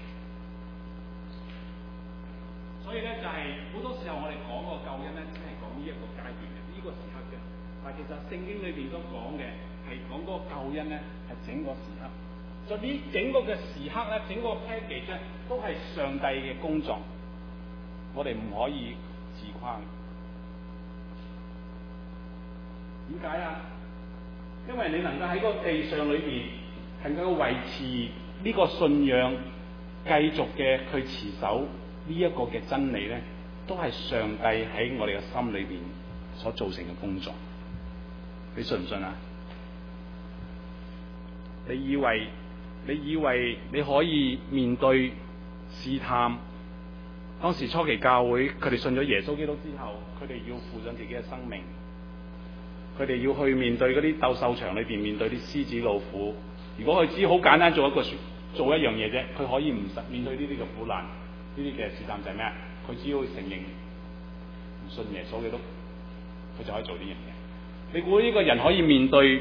所以咧就係好多時候我哋講個救恩咧，只係講呢一個階段嘅，呢個時刻嘅。但其實聖經裏邊所講嘅係講嗰個救恩咧，係整個時刻。所以呢整個嘅時刻咧，整個 package 咧，都係上帝嘅工作。我哋唔可以自誇。點解啊？因為你能夠喺個地上裏邊係能夠維持呢個信仰，繼續嘅去持守呢一個嘅真理咧， 都係上帝喺我哋嘅心裏邊所造成嘅工作。你信唔信啊？你以為你可以面對試探？當時初期教會佢哋信咗耶穌基督之後，佢哋要付上自己嘅生命，佢哋要去面對嗰啲鬥獸場裏邊面對啲獅子老虎。如果佢只好簡單做一樣嘢啫，佢可以唔實面對呢啲嘅苦難，呢啲嘅試探就係咩啊？佢只要承認唔信耶穌基督，佢就可以做呢樣嘢。你估呢個人可以面對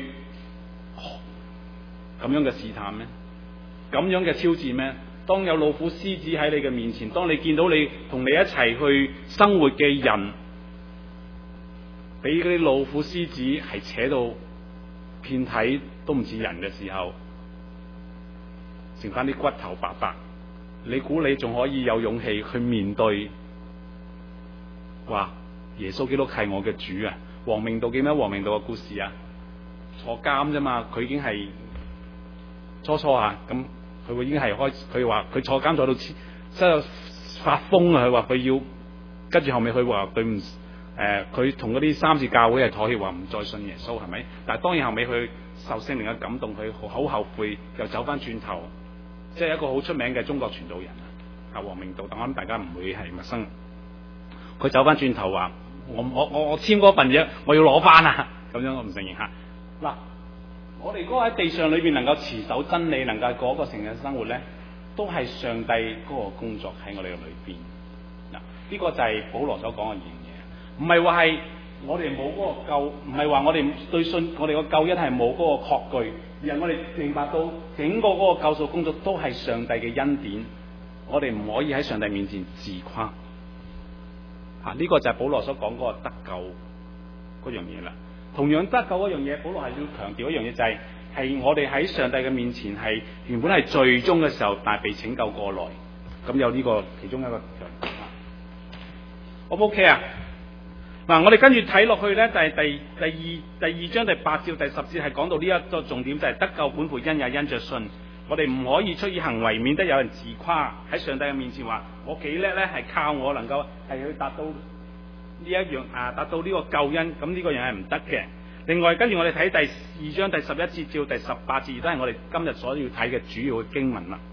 咁樣嘅試探咩？咁樣嘅挑戰咩？當有老虎獅子喺你嘅面前，當你見到你同你一齊去生活嘅人，俾嗰啲老虎獅子係扯到遍體都唔似人嘅時候，剩翻啲骨頭白白，你估你仲可以有勇氣去面對？話耶穌基督係我嘅主啊！王明道記咩？王明道嘅故事啊，坐監啫嘛，佢已經係初啊，咁佢已經係開始，佢話佢坐監坐到即係發瘋啊！佢話佢要跟住後尾佢話佢唔佢同嗰啲三次教會係妥協，話唔再信耶穌，係咪？但係當然後尾佢受聖靈嘅感動，佢好後悔，又走翻轉頭，即係一個好出名嘅中國傳道人啊，王明道，但我諗大家唔會係陌生。佢走翻轉頭話：我簽嗰份嘢，我要攞翻啊！咁樣我唔承認嚇。嗱，我哋嗰個喺地上裏邊能夠持守真理，能夠過一個成人生活咧，都係上帝嗰個工作喺我哋嘅裏邊。嗱，呢個就係保羅所講嘅嘢，唔係話係我哋冇嗰個救，唔係話我哋對信我哋個救恩係冇嗰個確據，而係我哋明白到整個嗰個救贖工作都係上帝嘅恩典，我哋唔可以喺上帝面前自誇。呢個就係保羅所講嗰個得救嗰樣嘢啦。同樣得救嗰樣嘢，保羅係要強調一樣嘢，就係我哋喺上帝嘅面前係原本係罪中嘅時候，但係被拯救過來。咁有呢個其中一個強調。O 唔 OK 啊？嗱，我哋跟住睇落去咧，就係第二章第8至第10節係講到呢一個重點，就係得救本乎恩也因着信。我哋唔可以出於行為，免得有人自誇喺上帝嘅面前話我幾叻咧，係靠我能夠係去達到呢一樣達到呢個救恩，咁呢個樣係唔得嘅。另外跟住我哋睇第2章第11節至到第18節，都係我哋今日所要睇嘅主要嘅經文啦。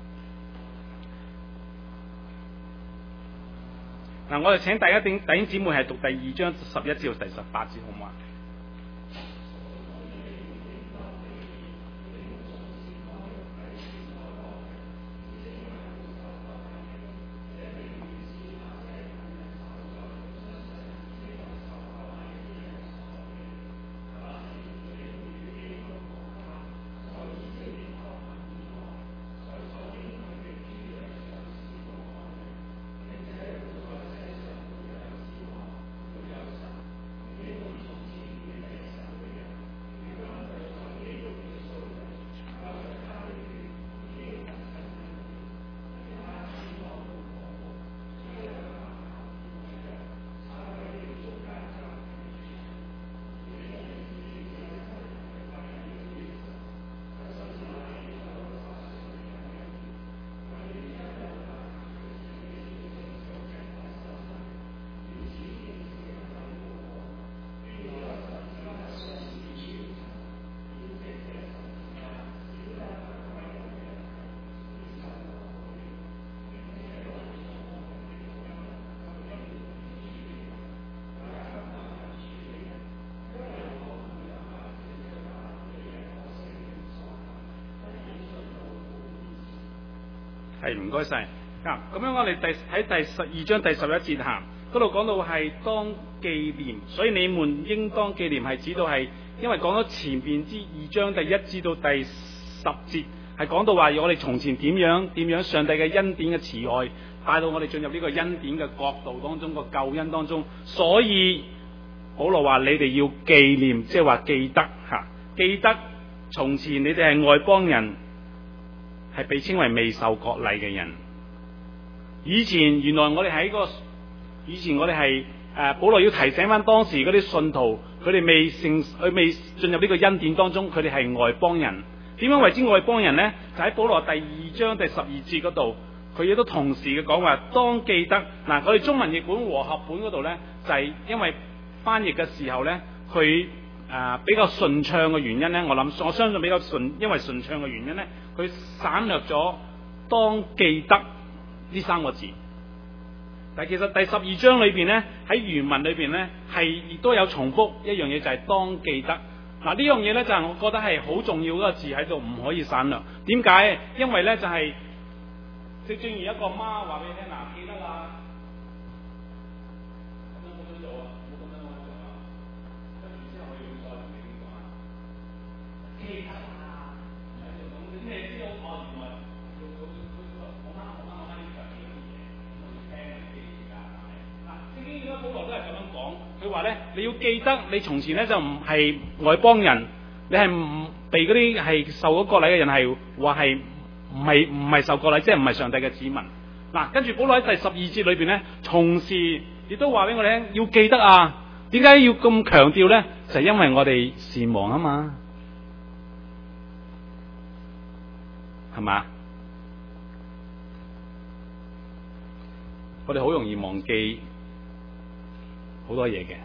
嗱，我哋請大家弟兄姊妹係讀第2章11至到第18節，好唔好啊？係，唔該晒。咁樣我哋喺第12章第11節下嗰度講到係當紀念，所以你們應當紀念，係指到係因為講咗前邊之2章第1至到第10節係講到話我哋從前點樣上帝嘅恩典嘅慈愛帶到我哋進入呢個恩典嘅國度當中，個救恩當中，所以保羅話你哋要紀念，即係話記得記得從前你哋係外邦人，係被稱為未受割禮嘅人。以前原來我哋喺以前我哋係保羅要提醒翻當時嗰啲信徒，佢哋未進入呢個恩典當中，佢哋係外邦人。點樣為之外邦人呢？就喺保羅第2章第12節嗰度， 佢亦都同時嘅講話，當記得嗱，我哋中文譯本和合本嗰度呢，就係因為翻譯嘅時候呢，佢比較順暢嘅原因呢，我相信比較因為順暢嘅原因呢，佢省略咗當記得呢3個字。但其實第12章裏邊呢，喺原文裏邊呢，係亦都有重複一樣嘢，就係當記得。嗱，呢樣嘢呢，就係我覺得係好重要嗰個字喺度，唔可以省略。點解？因為呢，就係正如一個媽話俾你聽，嗱，記得啦，咁樣冇咁做啊，冇咁樣做啊，跟住之後我要再同你講啊，記得啦，咁你知道哦，原來我媽呢就係呢啲嘢，咁我要聽你記住㗎，係咪？嗱，聖經而家保羅都係咁樣講，佢話咧，你要記得你從前咧就唔係外邦人，你係唔被嗰啲係受咗割禮嘅人係話係。唔係受割禮，即係唔係上帝嘅子民。嗱，跟住保羅喺第12節裏邊咧，同時亦都話俾我哋聽，要記得啊！點解要咁強調咧？就係因為我哋善忘啊嘛，係嘛？我哋好容易忘記好多嘢嘅，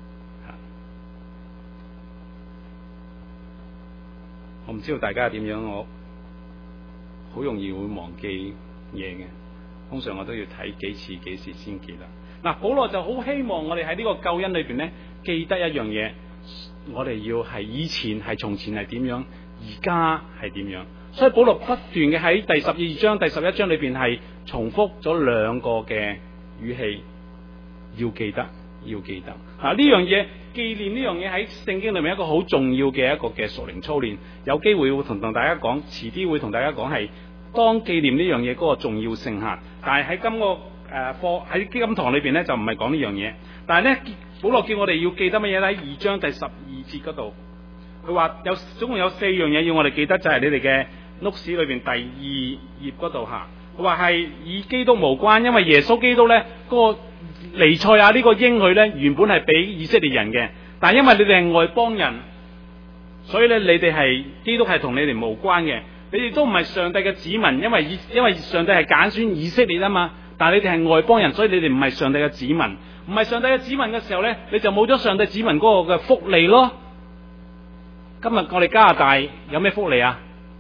我唔知道大家係點樣，我好容易會忘記嘢嘅，通常我都要睇幾時先記得。嗱，保羅就好希望我哋喺呢個救恩裏邊咧，記得一樣嘢，我哋要係以前係從前係點樣，而家係點樣。所以保羅不斷嘅喺第12章、第11章裏邊係重複咗2個嘅語氣，要記得，要記得。嗱，呢樣嘢，紀念呢樣嘢喺聖經裏面一個好重要嘅一個嘅屬靈操練。有機會會同大家講，遲啲會同大家講係當紀念呢樣嘢嗰個重要性嚇。但係喺今個課喺基金堂裏邊咧就唔係講呢樣嘢。但係咧，保羅叫我哋要記得乜嘢咧？喺2章第12節嗰度，佢話總共有4樣嘢要我哋記得，就係、是、你哋嘅 notes 裏邊第2頁嗰度嚇。佢話係以基督無關，因為耶穌基督咧嗰個彌賽亞呢個應許咧原本係俾以色列人嘅，但係因為你哋係外邦人，所以咧你哋係基督係同你哋無關嘅，你哋都唔係上帝嘅子民，因為上帝係揀選以色列啊嘛，但係你哋係外邦人，所以你哋唔係上帝嘅子民，唔係上帝嘅子民嘅時候咧，你就冇咗上帝子民嗰個嘅福利咯。今日我哋加拿大有咩福利啊？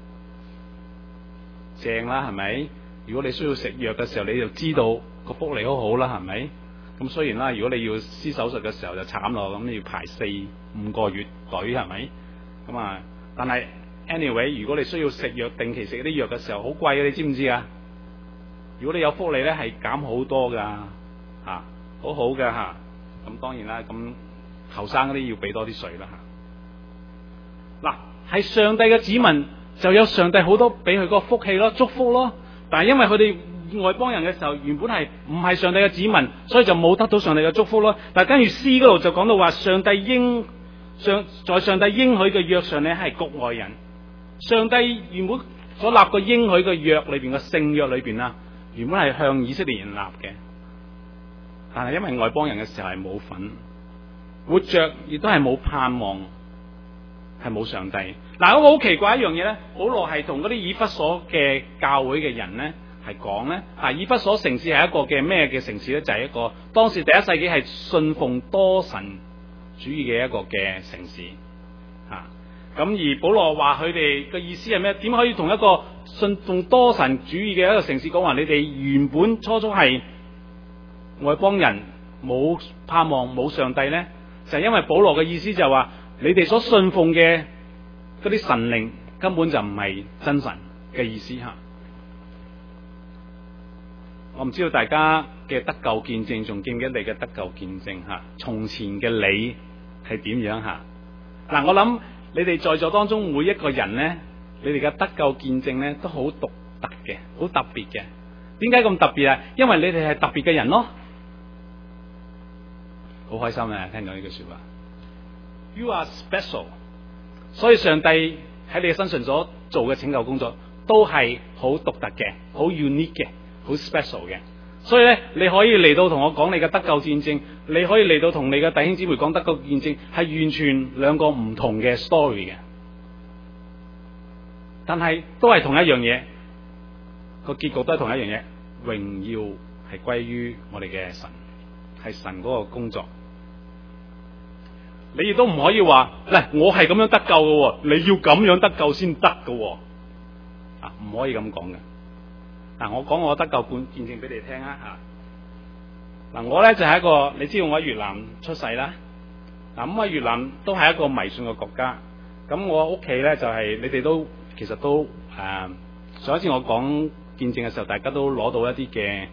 正啦，係咪？如果你需要食藥嘅時候，你就知道個福利好好啦，係咪？咁雖然啦，如果你要施手術嘅時候就慘咯，咁你要排4-5個月隊，係咪？咁啊，但係 anyway， 如果你需要食藥，定期食啲藥嘅時候好貴嘅，你知唔知啊？如果你有福利咧，係減好多噶，好好嘅吓。咁當然啦，咁後生嗰啲要俾多啲稅啦吓。嗱，係上帝嘅子民就有上帝好多俾佢個福氣咯，祝福咯。但係因為佢哋外邦人嘅時候，原本係唔係上帝嘅子民，所以就冇得到上帝嘅祝福咯。但係跟住詩嗰度就講到話，在上帝應許嘅約上咧係局外人。上帝原本所立個應許嘅約裏邊嘅聖約裏邊啦，原本係向以色列人立嘅，但係因為外邦人嘅時候係冇份，活着亦都係冇盼望，係冇上帝。嗱，我好奇怪一樣嘢咧，保羅係同嗰啲以弗所嘅教會嘅人咧係講咧，以弗所城市係一個嘅咩嘅城市咧？就係一個當時第一世紀係信奉多神主義嘅一個嘅城市嚇。咁而保羅話佢哋嘅意思係咩？點可以同一個信奉多神主義嘅一個城市講話你哋原本初初係外邦人，冇盼望冇上帝咧？就係因為保羅嘅意思就係話你哋所信奉嘅嗰啲神靈根本就唔係真神嘅意思嚇。我唔知道大家嘅得救見證仲記唔記得你嘅得救見證嚇？從前嘅你係點樣嚇？嗱，我諗你哋在座當中每一個人咧，你哋嘅得救見證咧都好獨特嘅，好特別嘅。點解咁特別啊？因為你哋係特別嘅人咯。好開心啊！聽到呢句說話 ，You are special。所以上帝喺你嘅身上所做嘅拯救工作都係好獨特嘅，好 unique 嘅，好 special 嘅。所以咧，你可以嚟到同我講你嘅得救見證，你可以嚟到同你嘅弟兄姊妹講得救見證，係完全兩個唔同嘅 story 嘅。但係都係同一樣嘢，個結局都係同一樣嘢， 榮耀係歸於我哋嘅神，係神嗰個工作。你亦都唔可以話，嗱，我係咁樣得救嘅，你要咁樣得救先得嘅，唔可以咁講嘅。我講我得救見證俾你聽啊吓。我咧就係一個，你知道我喺越南出世啦。咁喺越南都係一個迷信嘅國家。咁我屋企咧就係、你哋都其實都上一次我講見證嘅時候，大家都攞到一啲嘅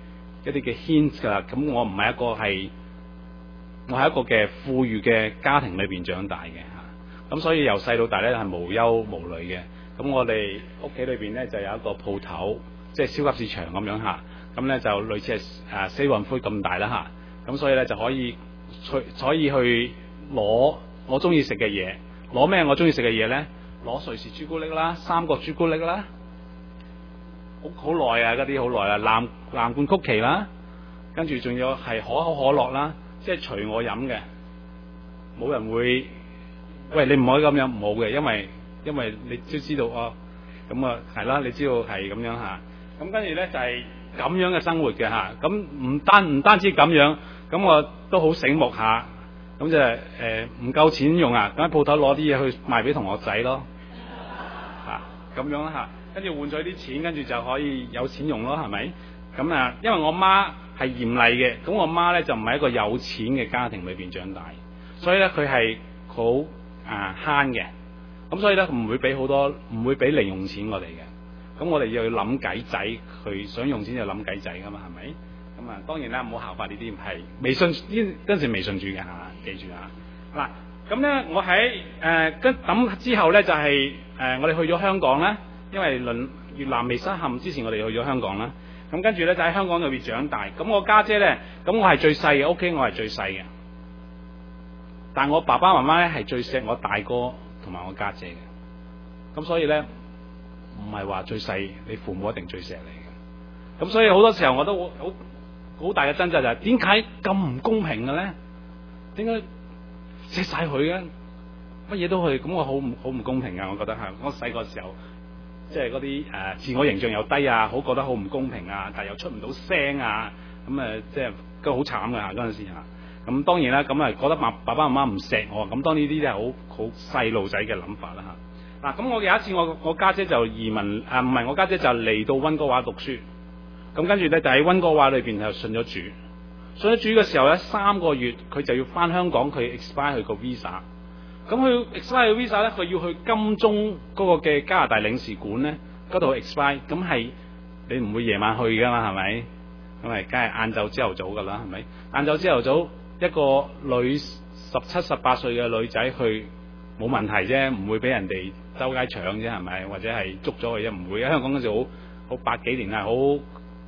hint 噶啦。咁我唔係我係一個嘅富裕嘅家庭裏邊長大嘅吓。咁所以由細到大咧係無憂無慮嘅。咁我哋屋企裏邊咧就有一個鋪頭，即係超級市場咁樣吓。咁咧就類似係四運灰咁大啦吓。咁所以咧就可以去攞我中意食嘅嘢。攞咩我中意食嘅嘢咧？攞瑞士朱古力啦，三角朱古力啦，好耐啊，嗰啲好耐啊，藍罐曲奇啦，跟住仲有係可口可樂啦，即係隨我飲嘅，冇人會喂，你唔可以咁樣，唔好嘅，因為你都知道哦，咁啊係啦，你知道係咁樣吓，咁跟住咧就係咁樣嘅生活嘅吓，咁唔單止咁樣，咁我都好醒目下。咁就唔夠錢用啊，咁喺鋪頭攞啲嘢去賣俾同學仔咯，咁樣啦吓，跟住換取啲錢，跟住就可以有錢用咯，係咪？咁因為我媽係嚴厲嘅，咁我媽咧就唔係一個有錢嘅家庭裏邊長大，所以咧佢係好慳嘅，咁所以咧唔會俾零用錢我哋嘅，咁我哋又要諗計仔，佢想用錢就諗計仔噶嘛，係咪？咁當然啦，唔好效法呢啲，係微信呢嗰陣時微信住嘅嚇，記住啊！嗱，咁咧我喺咁之後咧就係我哋去咗香港啦，因為越南未失陷之前，我哋去咗香港啦。咁跟住咧就喺香港裏邊長大。咁我家姐咧，咁我係最細嘅，屋企我係最細嘅。但我爸爸媽媽咧係最錫我大哥同埋我家姐嘅。咁所以咧唔係話最細，你父母一定最錫你嘅。咁所以好多時候我都好大嘅掙扎就係點解咁唔公平嘅咧？點解錫晒佢嘅？乜嘢都去，咁我好唔公平啊！我覺得係我細個時候，即係嗰啲自我形象又低啊，覺得好唔公平啊，但係又出唔到聲啊，咁即係都好慘㗎嗰陣時嚇。咁當然啦，咁覺得爸爸媽媽唔錫我，咁當然呢啲係好細路仔嘅諗法啦嚇。嗱，咁我有一次我家姐就移民唔係我家姐就嚟到溫哥華讀書。咁跟住咧就喺溫哥華裏邊就信咗主，信咗主嘅時候咧3個月佢就要翻香港，佢 expire 佢個 visa。咁佢 expire 佢 visa 咧，佢要去金鐘嗰個嘅加拿大領事館咧嗰度 expire。咁係你唔會夜晚去噶嘛，係咪？咁係梗係晏晝朝頭早噶啦，係咪？晏晝朝頭早一個女17、18歲嘅女仔去冇問題啫，唔會俾人哋周街搶啫，係咪？或者係捉咗佢啫，唔會。香港嗰時好百幾年係好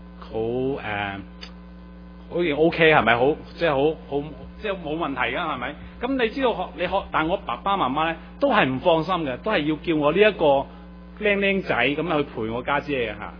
似 OK 係咪？好即係好即係冇問題噶係咪？咁你知道但我爸爸媽媽咧都係唔放心嘅，都係要叫我呢一個僆仔咁樣去陪我家姐嘅吓。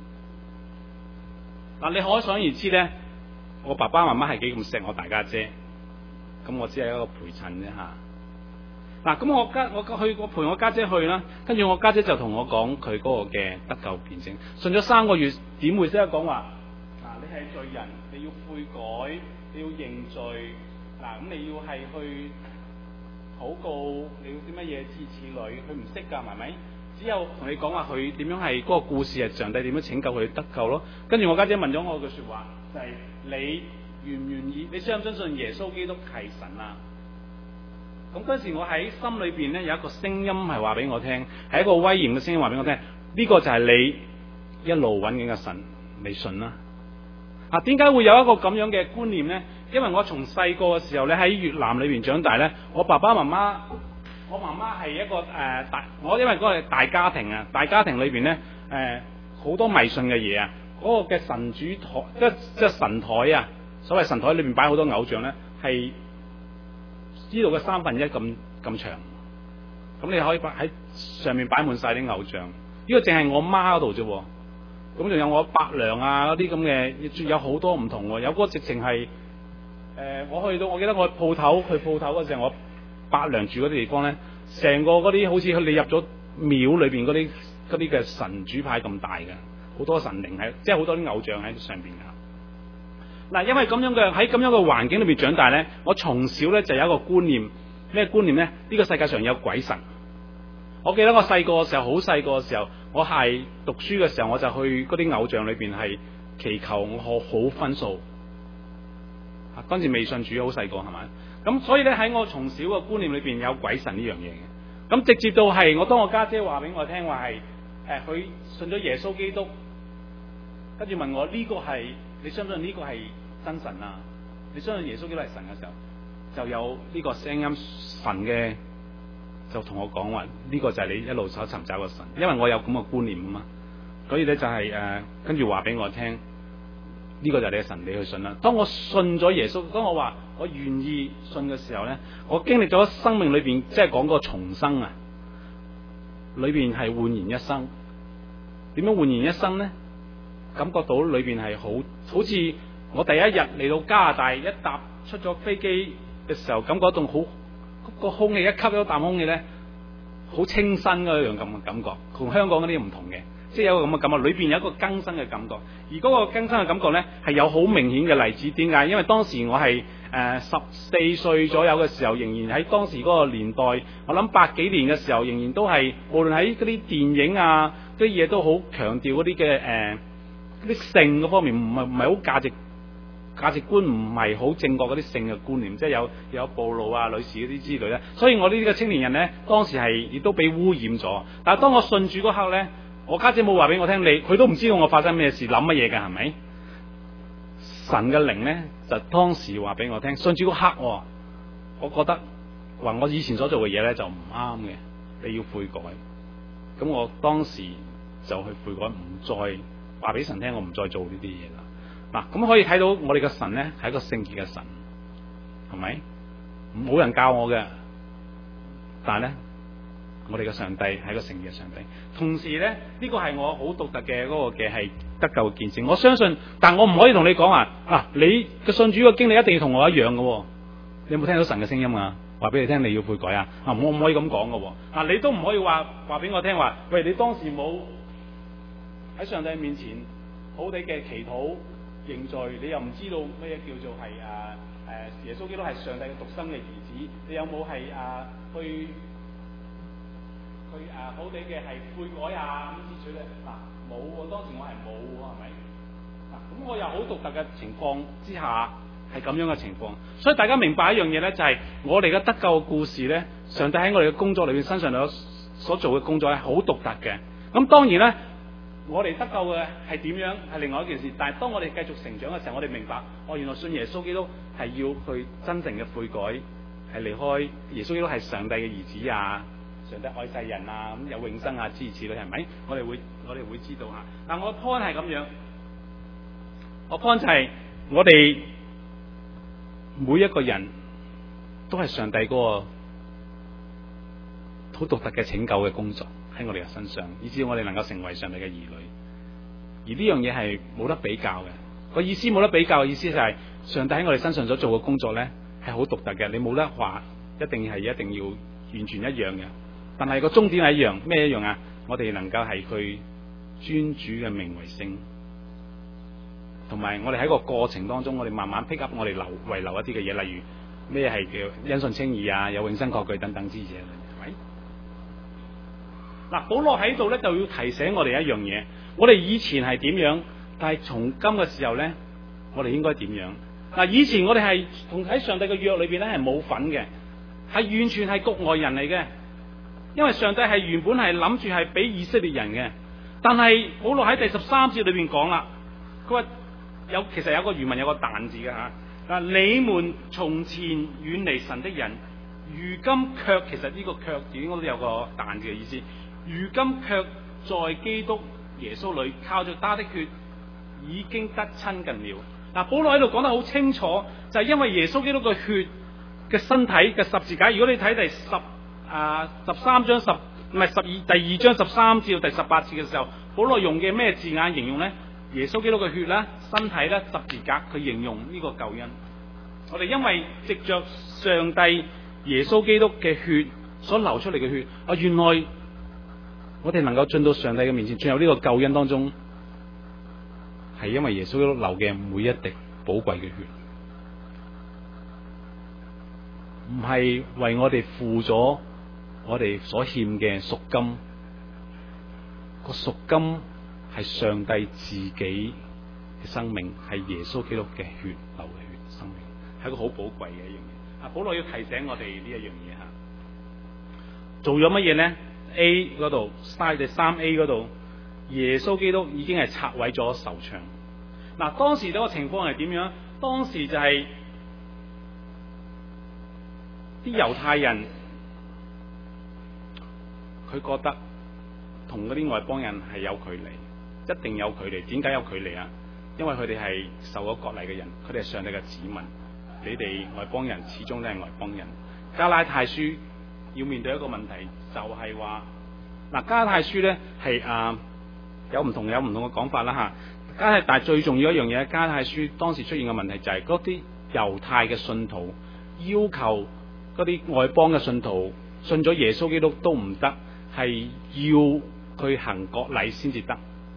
嗱，你可想而知咧，我爸爸媽媽係幾咁錫我大家姐，咁我只係一個陪襯啫吓。嗱，咁我陪我家姐去啦，跟住我家姐就同我講佢嗰個嘅得救見證，信咗3個月，點會識得講話？你係罪人，你要悔改，你要認罪。咁你要係去禱告，你要啲乜嘢諸如此類，佢唔識㗎，係咪？只有同你講話佢點樣係嗰個故事係上帝點樣拯救佢得救咯。跟住我家姐問咗我句說話，就係你願唔願意？你相唔相信耶穌基督係神啊？咁嗰時我喺心裏邊咧有一個聲音係話俾我聽，係一個威嚴嘅聲音話俾我聽，呢個就係你一路揾緊嘅神，你信啦。點解會有一個咁樣嘅觀念咧？因為我從細個嘅時候咧喺越南裏邊長大咧，我爸爸媽媽，我媽媽係一個我因為嗰個係大家庭啊，大家庭裏邊咧好多迷信嘅嘢啊，嗰個嘅神主台即係神台啊，所謂神台裏邊擺好多偶像咧，係知道嘅1/3咁長，咁你可以喺上面擺滿晒啲偶像，呢個淨係我媽嗰度啫，咁仲有我伯娘啊嗰啲咁嘅，有好多唔同喎，有嗰個直情係我去到，我記得我去鋪頭嗰陣，我伯娘住嗰啲地方咧，成個嗰啲好似你入咗廟裏邊嗰啲嘅神主牌咁大嘅， 好多神靈喺，即係好多啲偶像喺上邊噶。嗱，因為咁樣嘅喺咁樣嘅環境裏邊長大咧，我從小咧就有一個觀念，咩觀念咧？呢個世界上有鬼神。我記得我細個嘅時候，好細個嘅時候，我係讀書嘅時候，我就去嗰啲偶像裏邊係祈求我好分數。嗰陣時未信主，好細個係咪？咁所以咧喺我從小嘅觀念裏邊有鬼神呢樣嘢嘅。咁直接到係當我家姐話俾我聽話係佢信咗耶穌基督，跟住問我呢個係你相信呢個係真神啊？你相信耶穌基督係神嘅時候，就有呢個聲音神嘅就同我講話呢個就係你一路所尋找嘅神，因為我有咁嘅觀念啊嘛。所以咧就係跟住話俾我聽。呢個就係你嘅神，你去信啦。當我信咗耶穌，當我話我願意信嘅時候咧，我經歷咗生命裏邊，即係講個重生啊，裏邊係煥然一生。點樣煥然一生咧？感覺到裏邊係好似我第一日嚟到加拿大，一踏出咗飛機嘅時候，感覺到好個空氣一吸咗啖空氣咧，好清新嗰樣咁嘅感覺，同香港嗰啲唔同嘅。即係有個咁嘅感覺，裏邊有一個更新嘅感覺，而嗰個更新嘅感覺咧係有好明顯嘅例子。點解？因為當時我係14歲左右嘅時候，仍然喺當時嗰個年代，我諗80幾年嘅時候，仍然都係無論喺嗰啲電影啊啲嘢都好強調嗰啲嘅啲性嗰方面，唔係好價值觀唔係好正確嗰啲性嘅觀念，即係有暴露啊女士嗰啲之類咧。所以我呢啲嘅青年人咧，當時係亦都被污染咗。但係當我信主嗰刻咧，我家姐冇話俾我聽，佢都唔知道我發生咩事，諗乜嘢嘅係咪？神嘅靈咧就當時話俾我聽，信主嗰刻，我覺得話我以前所做嘅嘢咧就唔啱嘅，你要悔改。咁我當時就去悔改，唔再話俾神聽，我唔再做呢啲嘢啦。嗱，咁可以睇到我哋嘅神咧係一個聖潔嘅神，係咪？冇人教我嘅，但係咧。我哋嘅上帝係一個聖潔嘅上帝，同時咧呢個係我好獨特嘅嗰個嘅係得救嘅見證。我相信，但我唔可以同你講你嘅信主嘅經歷一定要同我一樣嘅。你有冇聽到神嘅聲音啊？話俾你聽你要悔改啊！我唔可以咁講嘅。你都唔可以話俾我聽話，喂，你當時冇喺上帝面前好地嘅祈禱認罪，你又唔知道咩叫做係耶穌基督係上帝嘅獨生嘅兒子，你有冇係去好地嘅係悔改啊咁之類咧？冇喎，當時我係冇喎，係咪？咁我又好獨特嘅情況之下係咁樣嘅情況，所以大家明白一樣嘢咧，就係我哋嘅得救嘅故事咧，上帝喺我哋嘅工作裏邊身上所做嘅工作係好獨特嘅。咁當然咧，我哋得救嘅係點樣係另外一件事，但係當我哋繼續成長嘅時候，我哋明白原來信耶穌基督係要去真正嘅悔改，係離開耶穌基督係上帝嘅兒子啊。上帝愛世人啊，咁有永生啊，諸如此類，係咪？我哋會知道吓。但我 point 係咁樣，我 point 就係我哋每一個人都係上帝嗰個好獨特嘅拯救嘅工作喺我哋嘅身上，以至我哋能夠成為上帝嘅兒女。而呢樣嘢係冇得比較嘅。個意思冇得比較嘅意思就係上帝喺我哋身上所做嘅工作咧係好獨特嘅，你冇得話一定要完全一樣嘅。但係個終點係一樣，咩一樣啊？我哋能夠係去尊主嘅名為聖，同埋我哋喺個過程當中，我哋慢慢 pick up 我哋遺留一啲嘅嘢，例如咩係叫因信稱義啊，有永生確據等等之類，係咪？嗱，保羅喺度咧就要提醒我哋一樣嘢，我哋以前係點樣，但係從今嘅時候咧，我哋應該點樣？嗱，以前我哋係同喺上帝嘅約裏邊咧係冇份嘅，係完全係局外人嚟嘅。因為上帝係原本係諗住係俾以色列人嘅，但係保羅喺第13節裏邊講啦，佢話其實有個原文有個但字嘅吓，你們從前遠離神的人，如今卻，其實呢個卻字應該都有個但字嘅意思，如今卻在基督耶穌裏靠着他的血已經得親近了。嗱，保羅喺度講得好清楚，就係因為耶穌基督嘅血嘅身體嘅十字架。如果你睇第13章第2章13至到第18節嘅時候，保羅用嘅咩字眼形容咧？耶穌基督嘅血啦、身體啦、十字架，佢形容呢個救恩。我哋因為藉着上帝耶穌基督嘅血所流出嚟嘅血，原來我哋能夠進到上帝嘅面前，進入呢個救恩當中， 係因為耶穌基督流嘅每一滴寶貴嘅血，唔係為我哋付咗我哋所欠嘅贖金。個贖金係上帝自己嘅生命，係耶穌基督嘅血流嘅血生命，係一個好寶貴嘅一樣嘢。保羅要提醒我哋呢一樣嘢吓，做咗乜嘢呢？ A 嗰度 slide 第 3A 嗰度，耶穌基督已經係拆毀咗仇牆。嗱，當時嗰個情況係點樣？當時就係啲猶太人，佢覺得同嗰啲外邦人係有距離，一定有距離。點解有距離啊？因為佢哋係受咗割禮嘅人，佢哋係上帝嘅子民。你哋外邦人始終都係外邦人。加拉太書要面對一個問題，就係話嗱，加拉太書咧係有唔同嘅講法啦吓。但係最重要一樣嘢，加拉太書當時出現嘅問題就係嗰啲猶太嘅信徒要求嗰啲外邦嘅信徒信咗耶穌基督都唔得，係要佢行割禮先至得，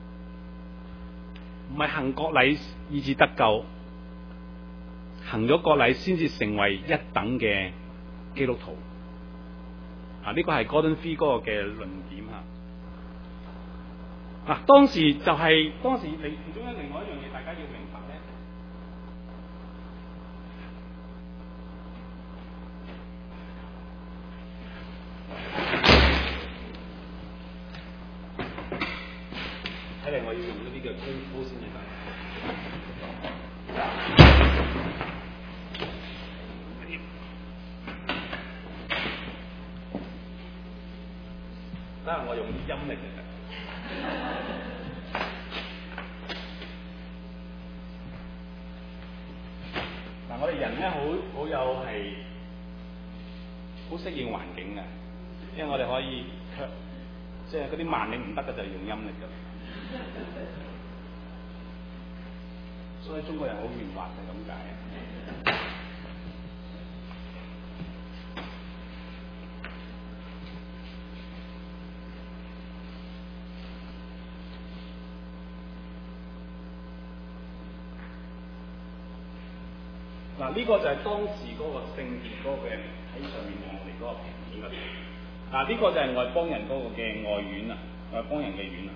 唔係行割禮以至得救，行咗割禮先至成為一等嘅基督徒。呢個係 Gordon Fee 嗰個嘅論點吓。當時就係、當時其中另外一樣嘢，大家要明白咧，睇嚟我要用呢啲嘅功夫先至得。等下我用啲音力嘅。我哋人咧好有係好適應環境嘅，因為我哋可以即係嗰啲慢力唔得嘅就用音力嘅，所以中國人好圓滑係咁解。呢個就係當時嗰個聖殿嗰個嘅喺上面望嚟嗰個平面嗰度。呢個就係外邦人嗰個嘅外院啊，外邦人嘅院啊，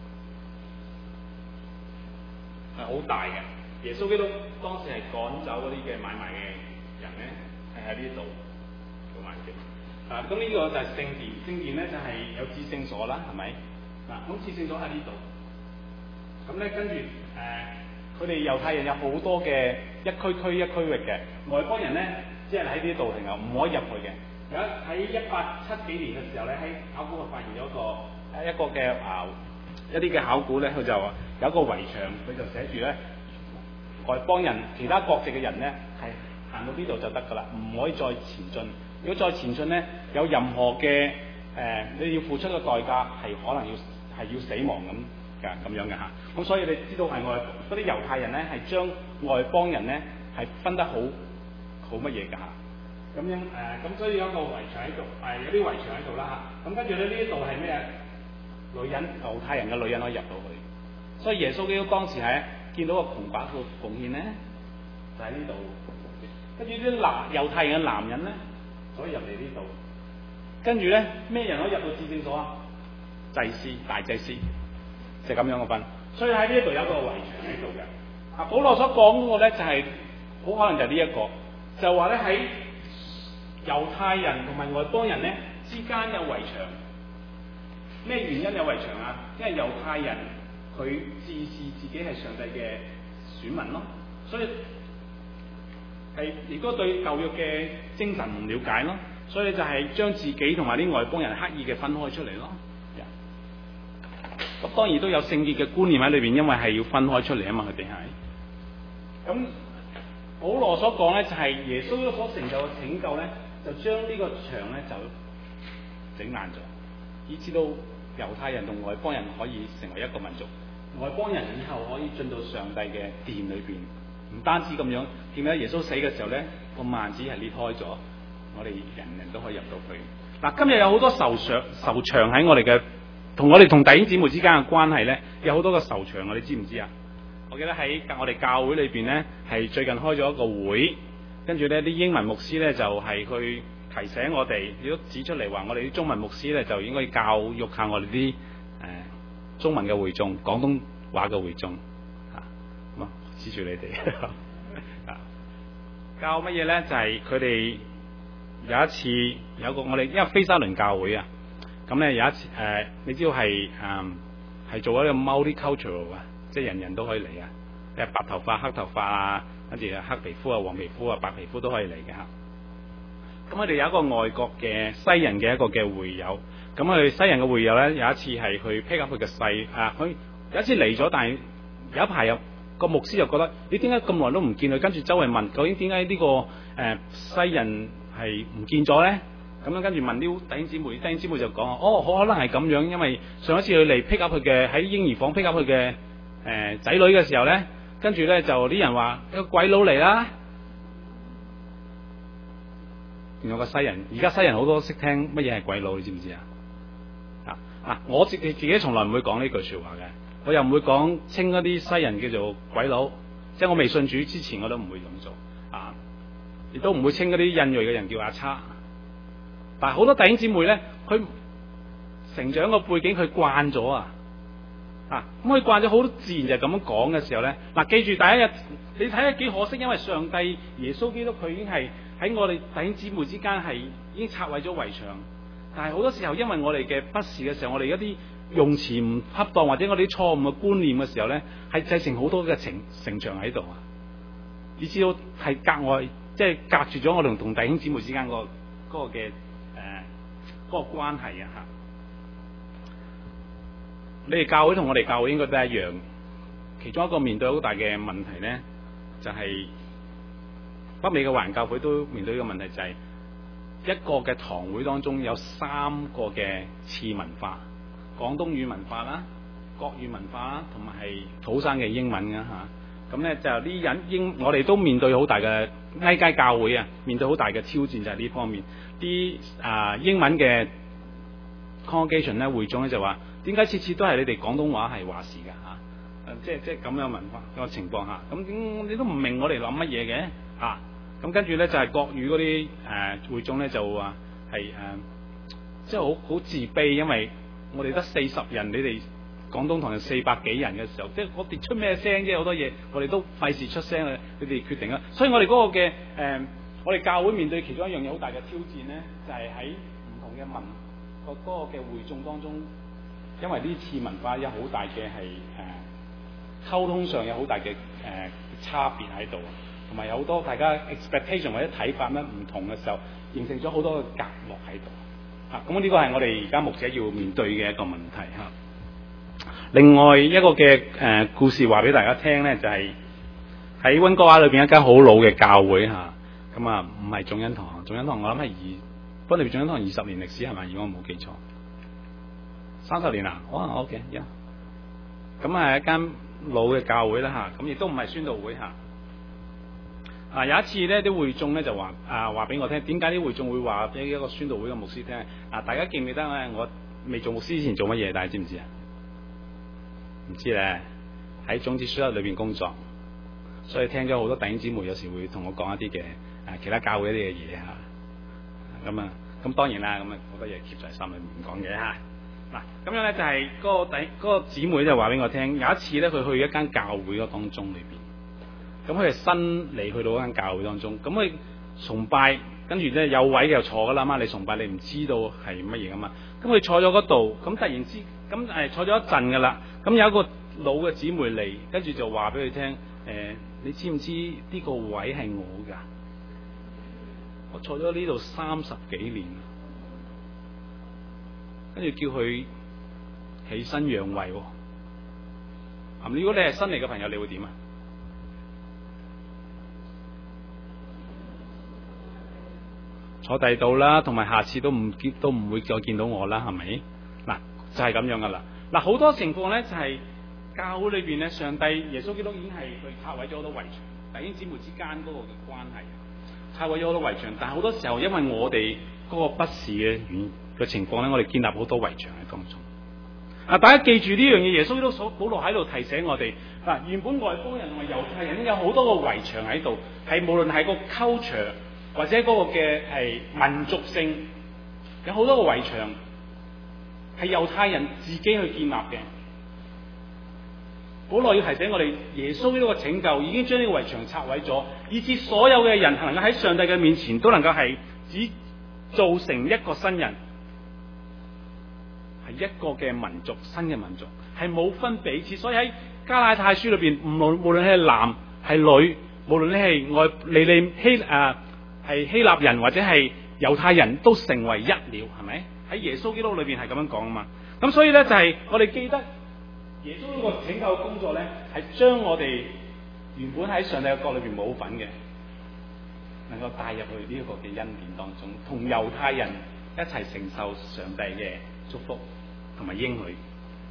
係好大嘅。耶穌基督當時係趕走嗰啲嘅買賣嘅人咧，係喺呢度做賣嘅。咁呢個就係聖殿，聖殿咧就係有至聖所啦，係咪？咁至聖所喺呢度。咁咧跟住佢哋猶太人有好多嘅一區一區域嘅，外邦人咧即係喺呢度停留，唔可以入去嘅。喺1870幾年嘅時候咧，喺考古發現咗一個嘅一啲嘅考古咧，佢就有一個圍牆，佢就寫住咧外邦人其他國籍嘅人咧係行到呢度就得㗎啦，唔可以再前進。如果再前進咧，有任何嘅你要付出嘅代價係可能要死亡咁樣嘅嚇。咁所以你知道係嗰啲猶太人咧係將外邦人咧係分得好乜嘢㗎嚇。咁樣咁所以有一個圍牆喺度，有啲圍牆喺度啦嚇。咁跟住咧呢一度係咩？女人，猶太人嘅女人可以入到去。所以耶穌基督當時係見到個窮寡婦奉獻咧，就喺呢度。跟住啲猶太人嘅男人咧可以入嚟呢度。跟住咧咩人可以入到至聖所啊？祭司，大祭司，就咁樣嘅分。所以喺呢度有一個圍牆喺度嘅。保羅所講嗰個咧就係好可能就係呢一個，就話咧喺猶太人同埋外邦人咧之間有圍牆。咩原因有圍牆啊？因為猶太人佢自視自己係上帝嘅選民咯，所以係如果對舊約嘅精神唔了解咯，所以就係將自己同埋啲外邦人刻意嘅分開出嚟咯。咁當然都有聖潔嘅觀念喺裏邊，因為係要分開出嚟啊嘛，佢哋係。咁保羅所講咧就係耶穌所成就嘅拯救咧，就將呢個牆咧就整爛咗，以至到猶太人同外邦人可以成為一個民族，外邦人以後可以進到上帝嘅殿裏邊。唔單止咁樣，見到耶穌死嘅時候咧，個幔子係裂開咗，我哋人人都可以入到去。嗱，今日有好多仇牆喺我哋嘅同弟兄姊妹之間嘅關係咧，有好多個仇牆，你知唔知啊？ 我記得喺我哋教會裏邊呢，係最近開咗一個會，跟住呢啲英文牧師呢，就係去提醒我哋，亦都指出嚟話，我哋啲中文牧師呢，就應該教育下我哋啲中文嘅會眾、廣東話嘅會眾咁指住你哋教乜嘢呢？就係佢哋有一次有個我哋因為非沙倫教會啊，咁呢有一次你知道係做一個 multicultural 啊，即係人人都可以嚟啊，白頭髮、黑頭髮啊，跟住黑皮膚啊、黃皮膚啊、白皮膚都可以嚟嘅嚇。咁佢哋有一個外國嘅西人嘅一個嘅會友，咁佢西人嘅會友呢，有一次係去 pick up 佢嘅細佢有一次嚟咗，但係有一排個牧師就覺得你點解咁耐都唔見佢，跟住周圍問究竟點解呢個西人係唔見咗呢？咁樣跟住問啲弟兄姊妹，弟兄姊妹就講好可能係咁樣，因為上一次佢嚟 pick up 佢嘅喺嬰兒房 pick up 佢嘅仔女嘅時候呢，跟住呢就啲人話一個鬼佬嚟啦。原來個西人，而家西人好多識聽乜嘢係鬼佬，你知唔知啊？我自己從來唔會講呢句說話嘅，我又唔會講稱嗰啲西人叫做鬼佬，即係我未信主之前我都唔會咁做亦都唔會稱嗰啲印裔嘅人叫阿叉。但係好多弟兄姊妹咧，佢成長個背景佢慣咗咁佢慣咗，好自然就咁樣講嘅時候咧，記住第一日你睇下幾可惜，因為上帝耶穌基督佢已經係喺我哋弟兄姊妹之間係已經拆毀咗圍牆，但係好多時候因為我哋嘅不是嘅時候，我哋一啲用詞唔恰當或者我哋啲錯誤嘅觀念嘅時候咧，係製成好多嘅城牆喺度以至到係格外即係隔住咗我哋同弟兄姊妹之間嗰個嘅嗰個關係你哋教會同我哋教會應該都一樣，其中一個面對好大嘅問題呢，就係北美嘅華人教會都面對呢個問題，就係一個嘅堂會當中有3個嘅次文化，廣東語文化啦、國語文化啦，同埋係土生嘅英文咁呢就啲人我哋都面對好大嘅挨街教會面對好大嘅挑戰，就係呢方面啲英文嘅 congregation 咧會眾咧就話。點解次次都係你哋廣東話係話事㗎即係咁樣文化個情況下，咁你都唔明我哋諗乜嘢嘅咁跟住咧就係國語嗰啲會眾咧就話係即係好自卑，因為我哋得40人，你哋廣東堂有400幾人嘅時候，即係我哋出咩聲啫？好多嘢我哋都費事出聲啊！你哋決定啦。所以我哋嗰個嘅我哋教會面對其中一樣嘢好大嘅挑戰咧，就係喺唔同嘅嗰個嘅會眾當中。因為呢次文化有好大嘅係溝通上有好大嘅差別喺度，同埋有好多大家 expectation 或者睇法咧唔同嘅時候，形成咗好多嘅隔膜喺度咁呢個係我哋而家牧者要面對嘅一個問題另外一個嘅故事話俾大家聽咧，就係喺溫哥華裏邊一間好老嘅教會咁唔係眾恩堂，眾恩堂我諗係不過你眾恩堂20年歷史係咪？如果我冇記錯。30年啦，OK，咁係一間老嘅教會啦咁亦都唔係宣道會有一次咧，啲會眾咧就話話俾我聽，點解啲會眾會話俾一個宣道會嘅牧師聽大家記唔記得我未做牧師之前做乜嘢？大家知唔知唔知咧，喺種子書屋裏邊工作，所以聽咗好多弟兄姊妹有時會同我講一啲嘅其他教會一啲嘅嘢咁當然啦，好多嘢貼在心裏面唔講嘅咁樣咧就係嗰個姊妹就話俾我聽，有一次咧佢去一間教會嗰當中裏邊，咁佢係新嚟去到嗰間教會當中，咁佢崇拜，跟住咧有位就坐噶啦嘛，你崇拜你唔知道係乜嘢噶嘛，咁佢坐咗嗰度，咁突然之咁坐咗一陣噶啦，咁有一個老嘅姊妹嚟，跟住就話俾佢聽，你知唔知呢個位係我噶？我坐咗呢度30幾年。跟住叫佢起身讓位如果你係新嚟嘅朋友，你會點坐第度啦，同埋下次都唔會再見到我啦，係咪？就係咁樣噶啦。好多情況咧就係教會裏邊咧，上帝耶穌基督已經係去拆毀咗好多圍牆，弟兄姊妹之間嗰個嘅關係拆毀咗好多圍牆，但係好多時候因為我哋嗰個不是嘅情況咧，我哋建立好多圍牆喺當中。 大家記住呢樣嘢，耶穌都保羅喺度提醒我哋。原本外邦人同埋猶太人有好多個圍牆喺度，係無論係個 culture 或者嗰個嘅係民族性，有好多個圍牆係猶太人自己去建立嘅。保羅要提醒我哋，耶穌呢個拯救已經將呢個圍牆拆毀咗，以致所有嘅人能夠喺上帝嘅面前都能夠係只造成一個新人，係一個嘅民族，新嘅民族，係冇分彼此。所以喺加拉太書裏邊，無論係男係女，無論你係係希臘人或者係猶太人，都成為一了，係咪？喺耶穌基督裏邊係咁樣講啊嘛。咁所以咧就係我哋記得耶穌呢個拯救工作咧，係將我哋原本喺上帝嘅國裏邊冇份嘅，能夠帶入去呢一個嘅恩典當中，同猶太人一齊承受上帝嘅祝福同埋應許。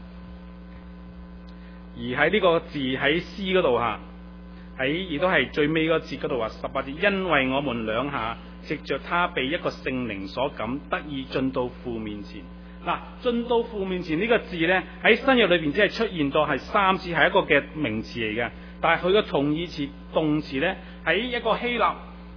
而喺呢個字喺詩嗰度吓，喺亦都係最尾嗰節嗰度話18節，因為我們兩下藉着他被一個聖靈所感，得以進到父面前。進到父面前呢個字呢，喺新約裏邊只係出現到係3次，係一個嘅名詞嚟嘅。但係佢嘅同義詞動詞呢，喺一個希臘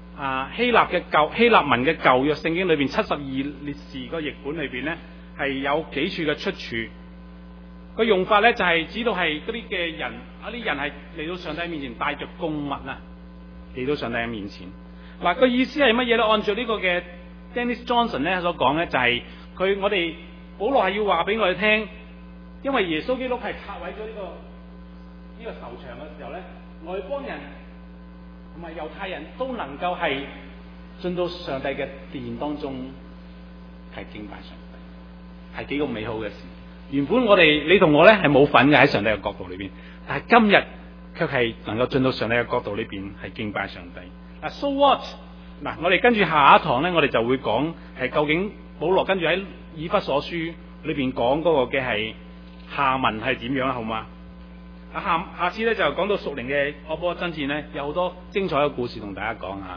文嘅舊約聖經裏邊72列士個譯本裏邊呢，係有幾處嘅出處。個用法咧就係指到係嗰啲嘅人，啲人係嚟到上帝面前帶着供物啊，嚟到上帝嘅面前。個意思係乜嘢咧？按照呢個嘅 Dennis Johnson 咧所講咧，就係我哋保羅係要話俾我哋聽，因為耶穌基督係拆毀咗呢個仇牆嘅時候咧，外邦人同埋猶太人都能夠係進到上帝嘅殿當中係敬拜上帝，係幾個美好嘅事。原本你同我咧係冇份嘅喺上帝嘅國度裏邊，但係今日卻係能夠進到上帝嘅國度裏邊係敬拜上帝。So what？ 我哋跟住下一堂咧，我哋就會講係究竟保羅跟住喺以弗所書裏邊講嗰個嘅係下文係點樣啦，好嗎？下次咧就講到屬靈嘅惡波爭戰咧，有好多精彩嘅故事同大家講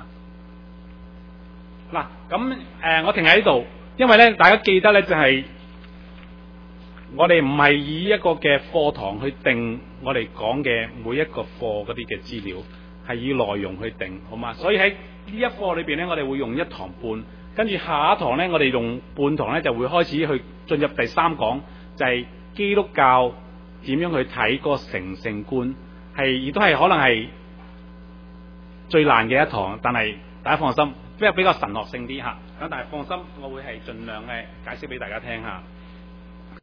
下。我停喺呢度，因為咧大家記得咧就係。我哋唔係以一個嘅課堂去定我哋講嘅每一個課嗰啲嘅資料，係以內容去定，好嘛？所以喺呢一課裏邊咧，我哋會用1堂半，跟住下一堂咧，我哋用半堂咧就會開始去進入第3講，就係基督教點樣去睇個成聖觀，亦都係可能係最難嘅一堂，但係大家放心，比較神學性啲吓，咁但係放心，我會係盡量嘅解釋俾大家聽下。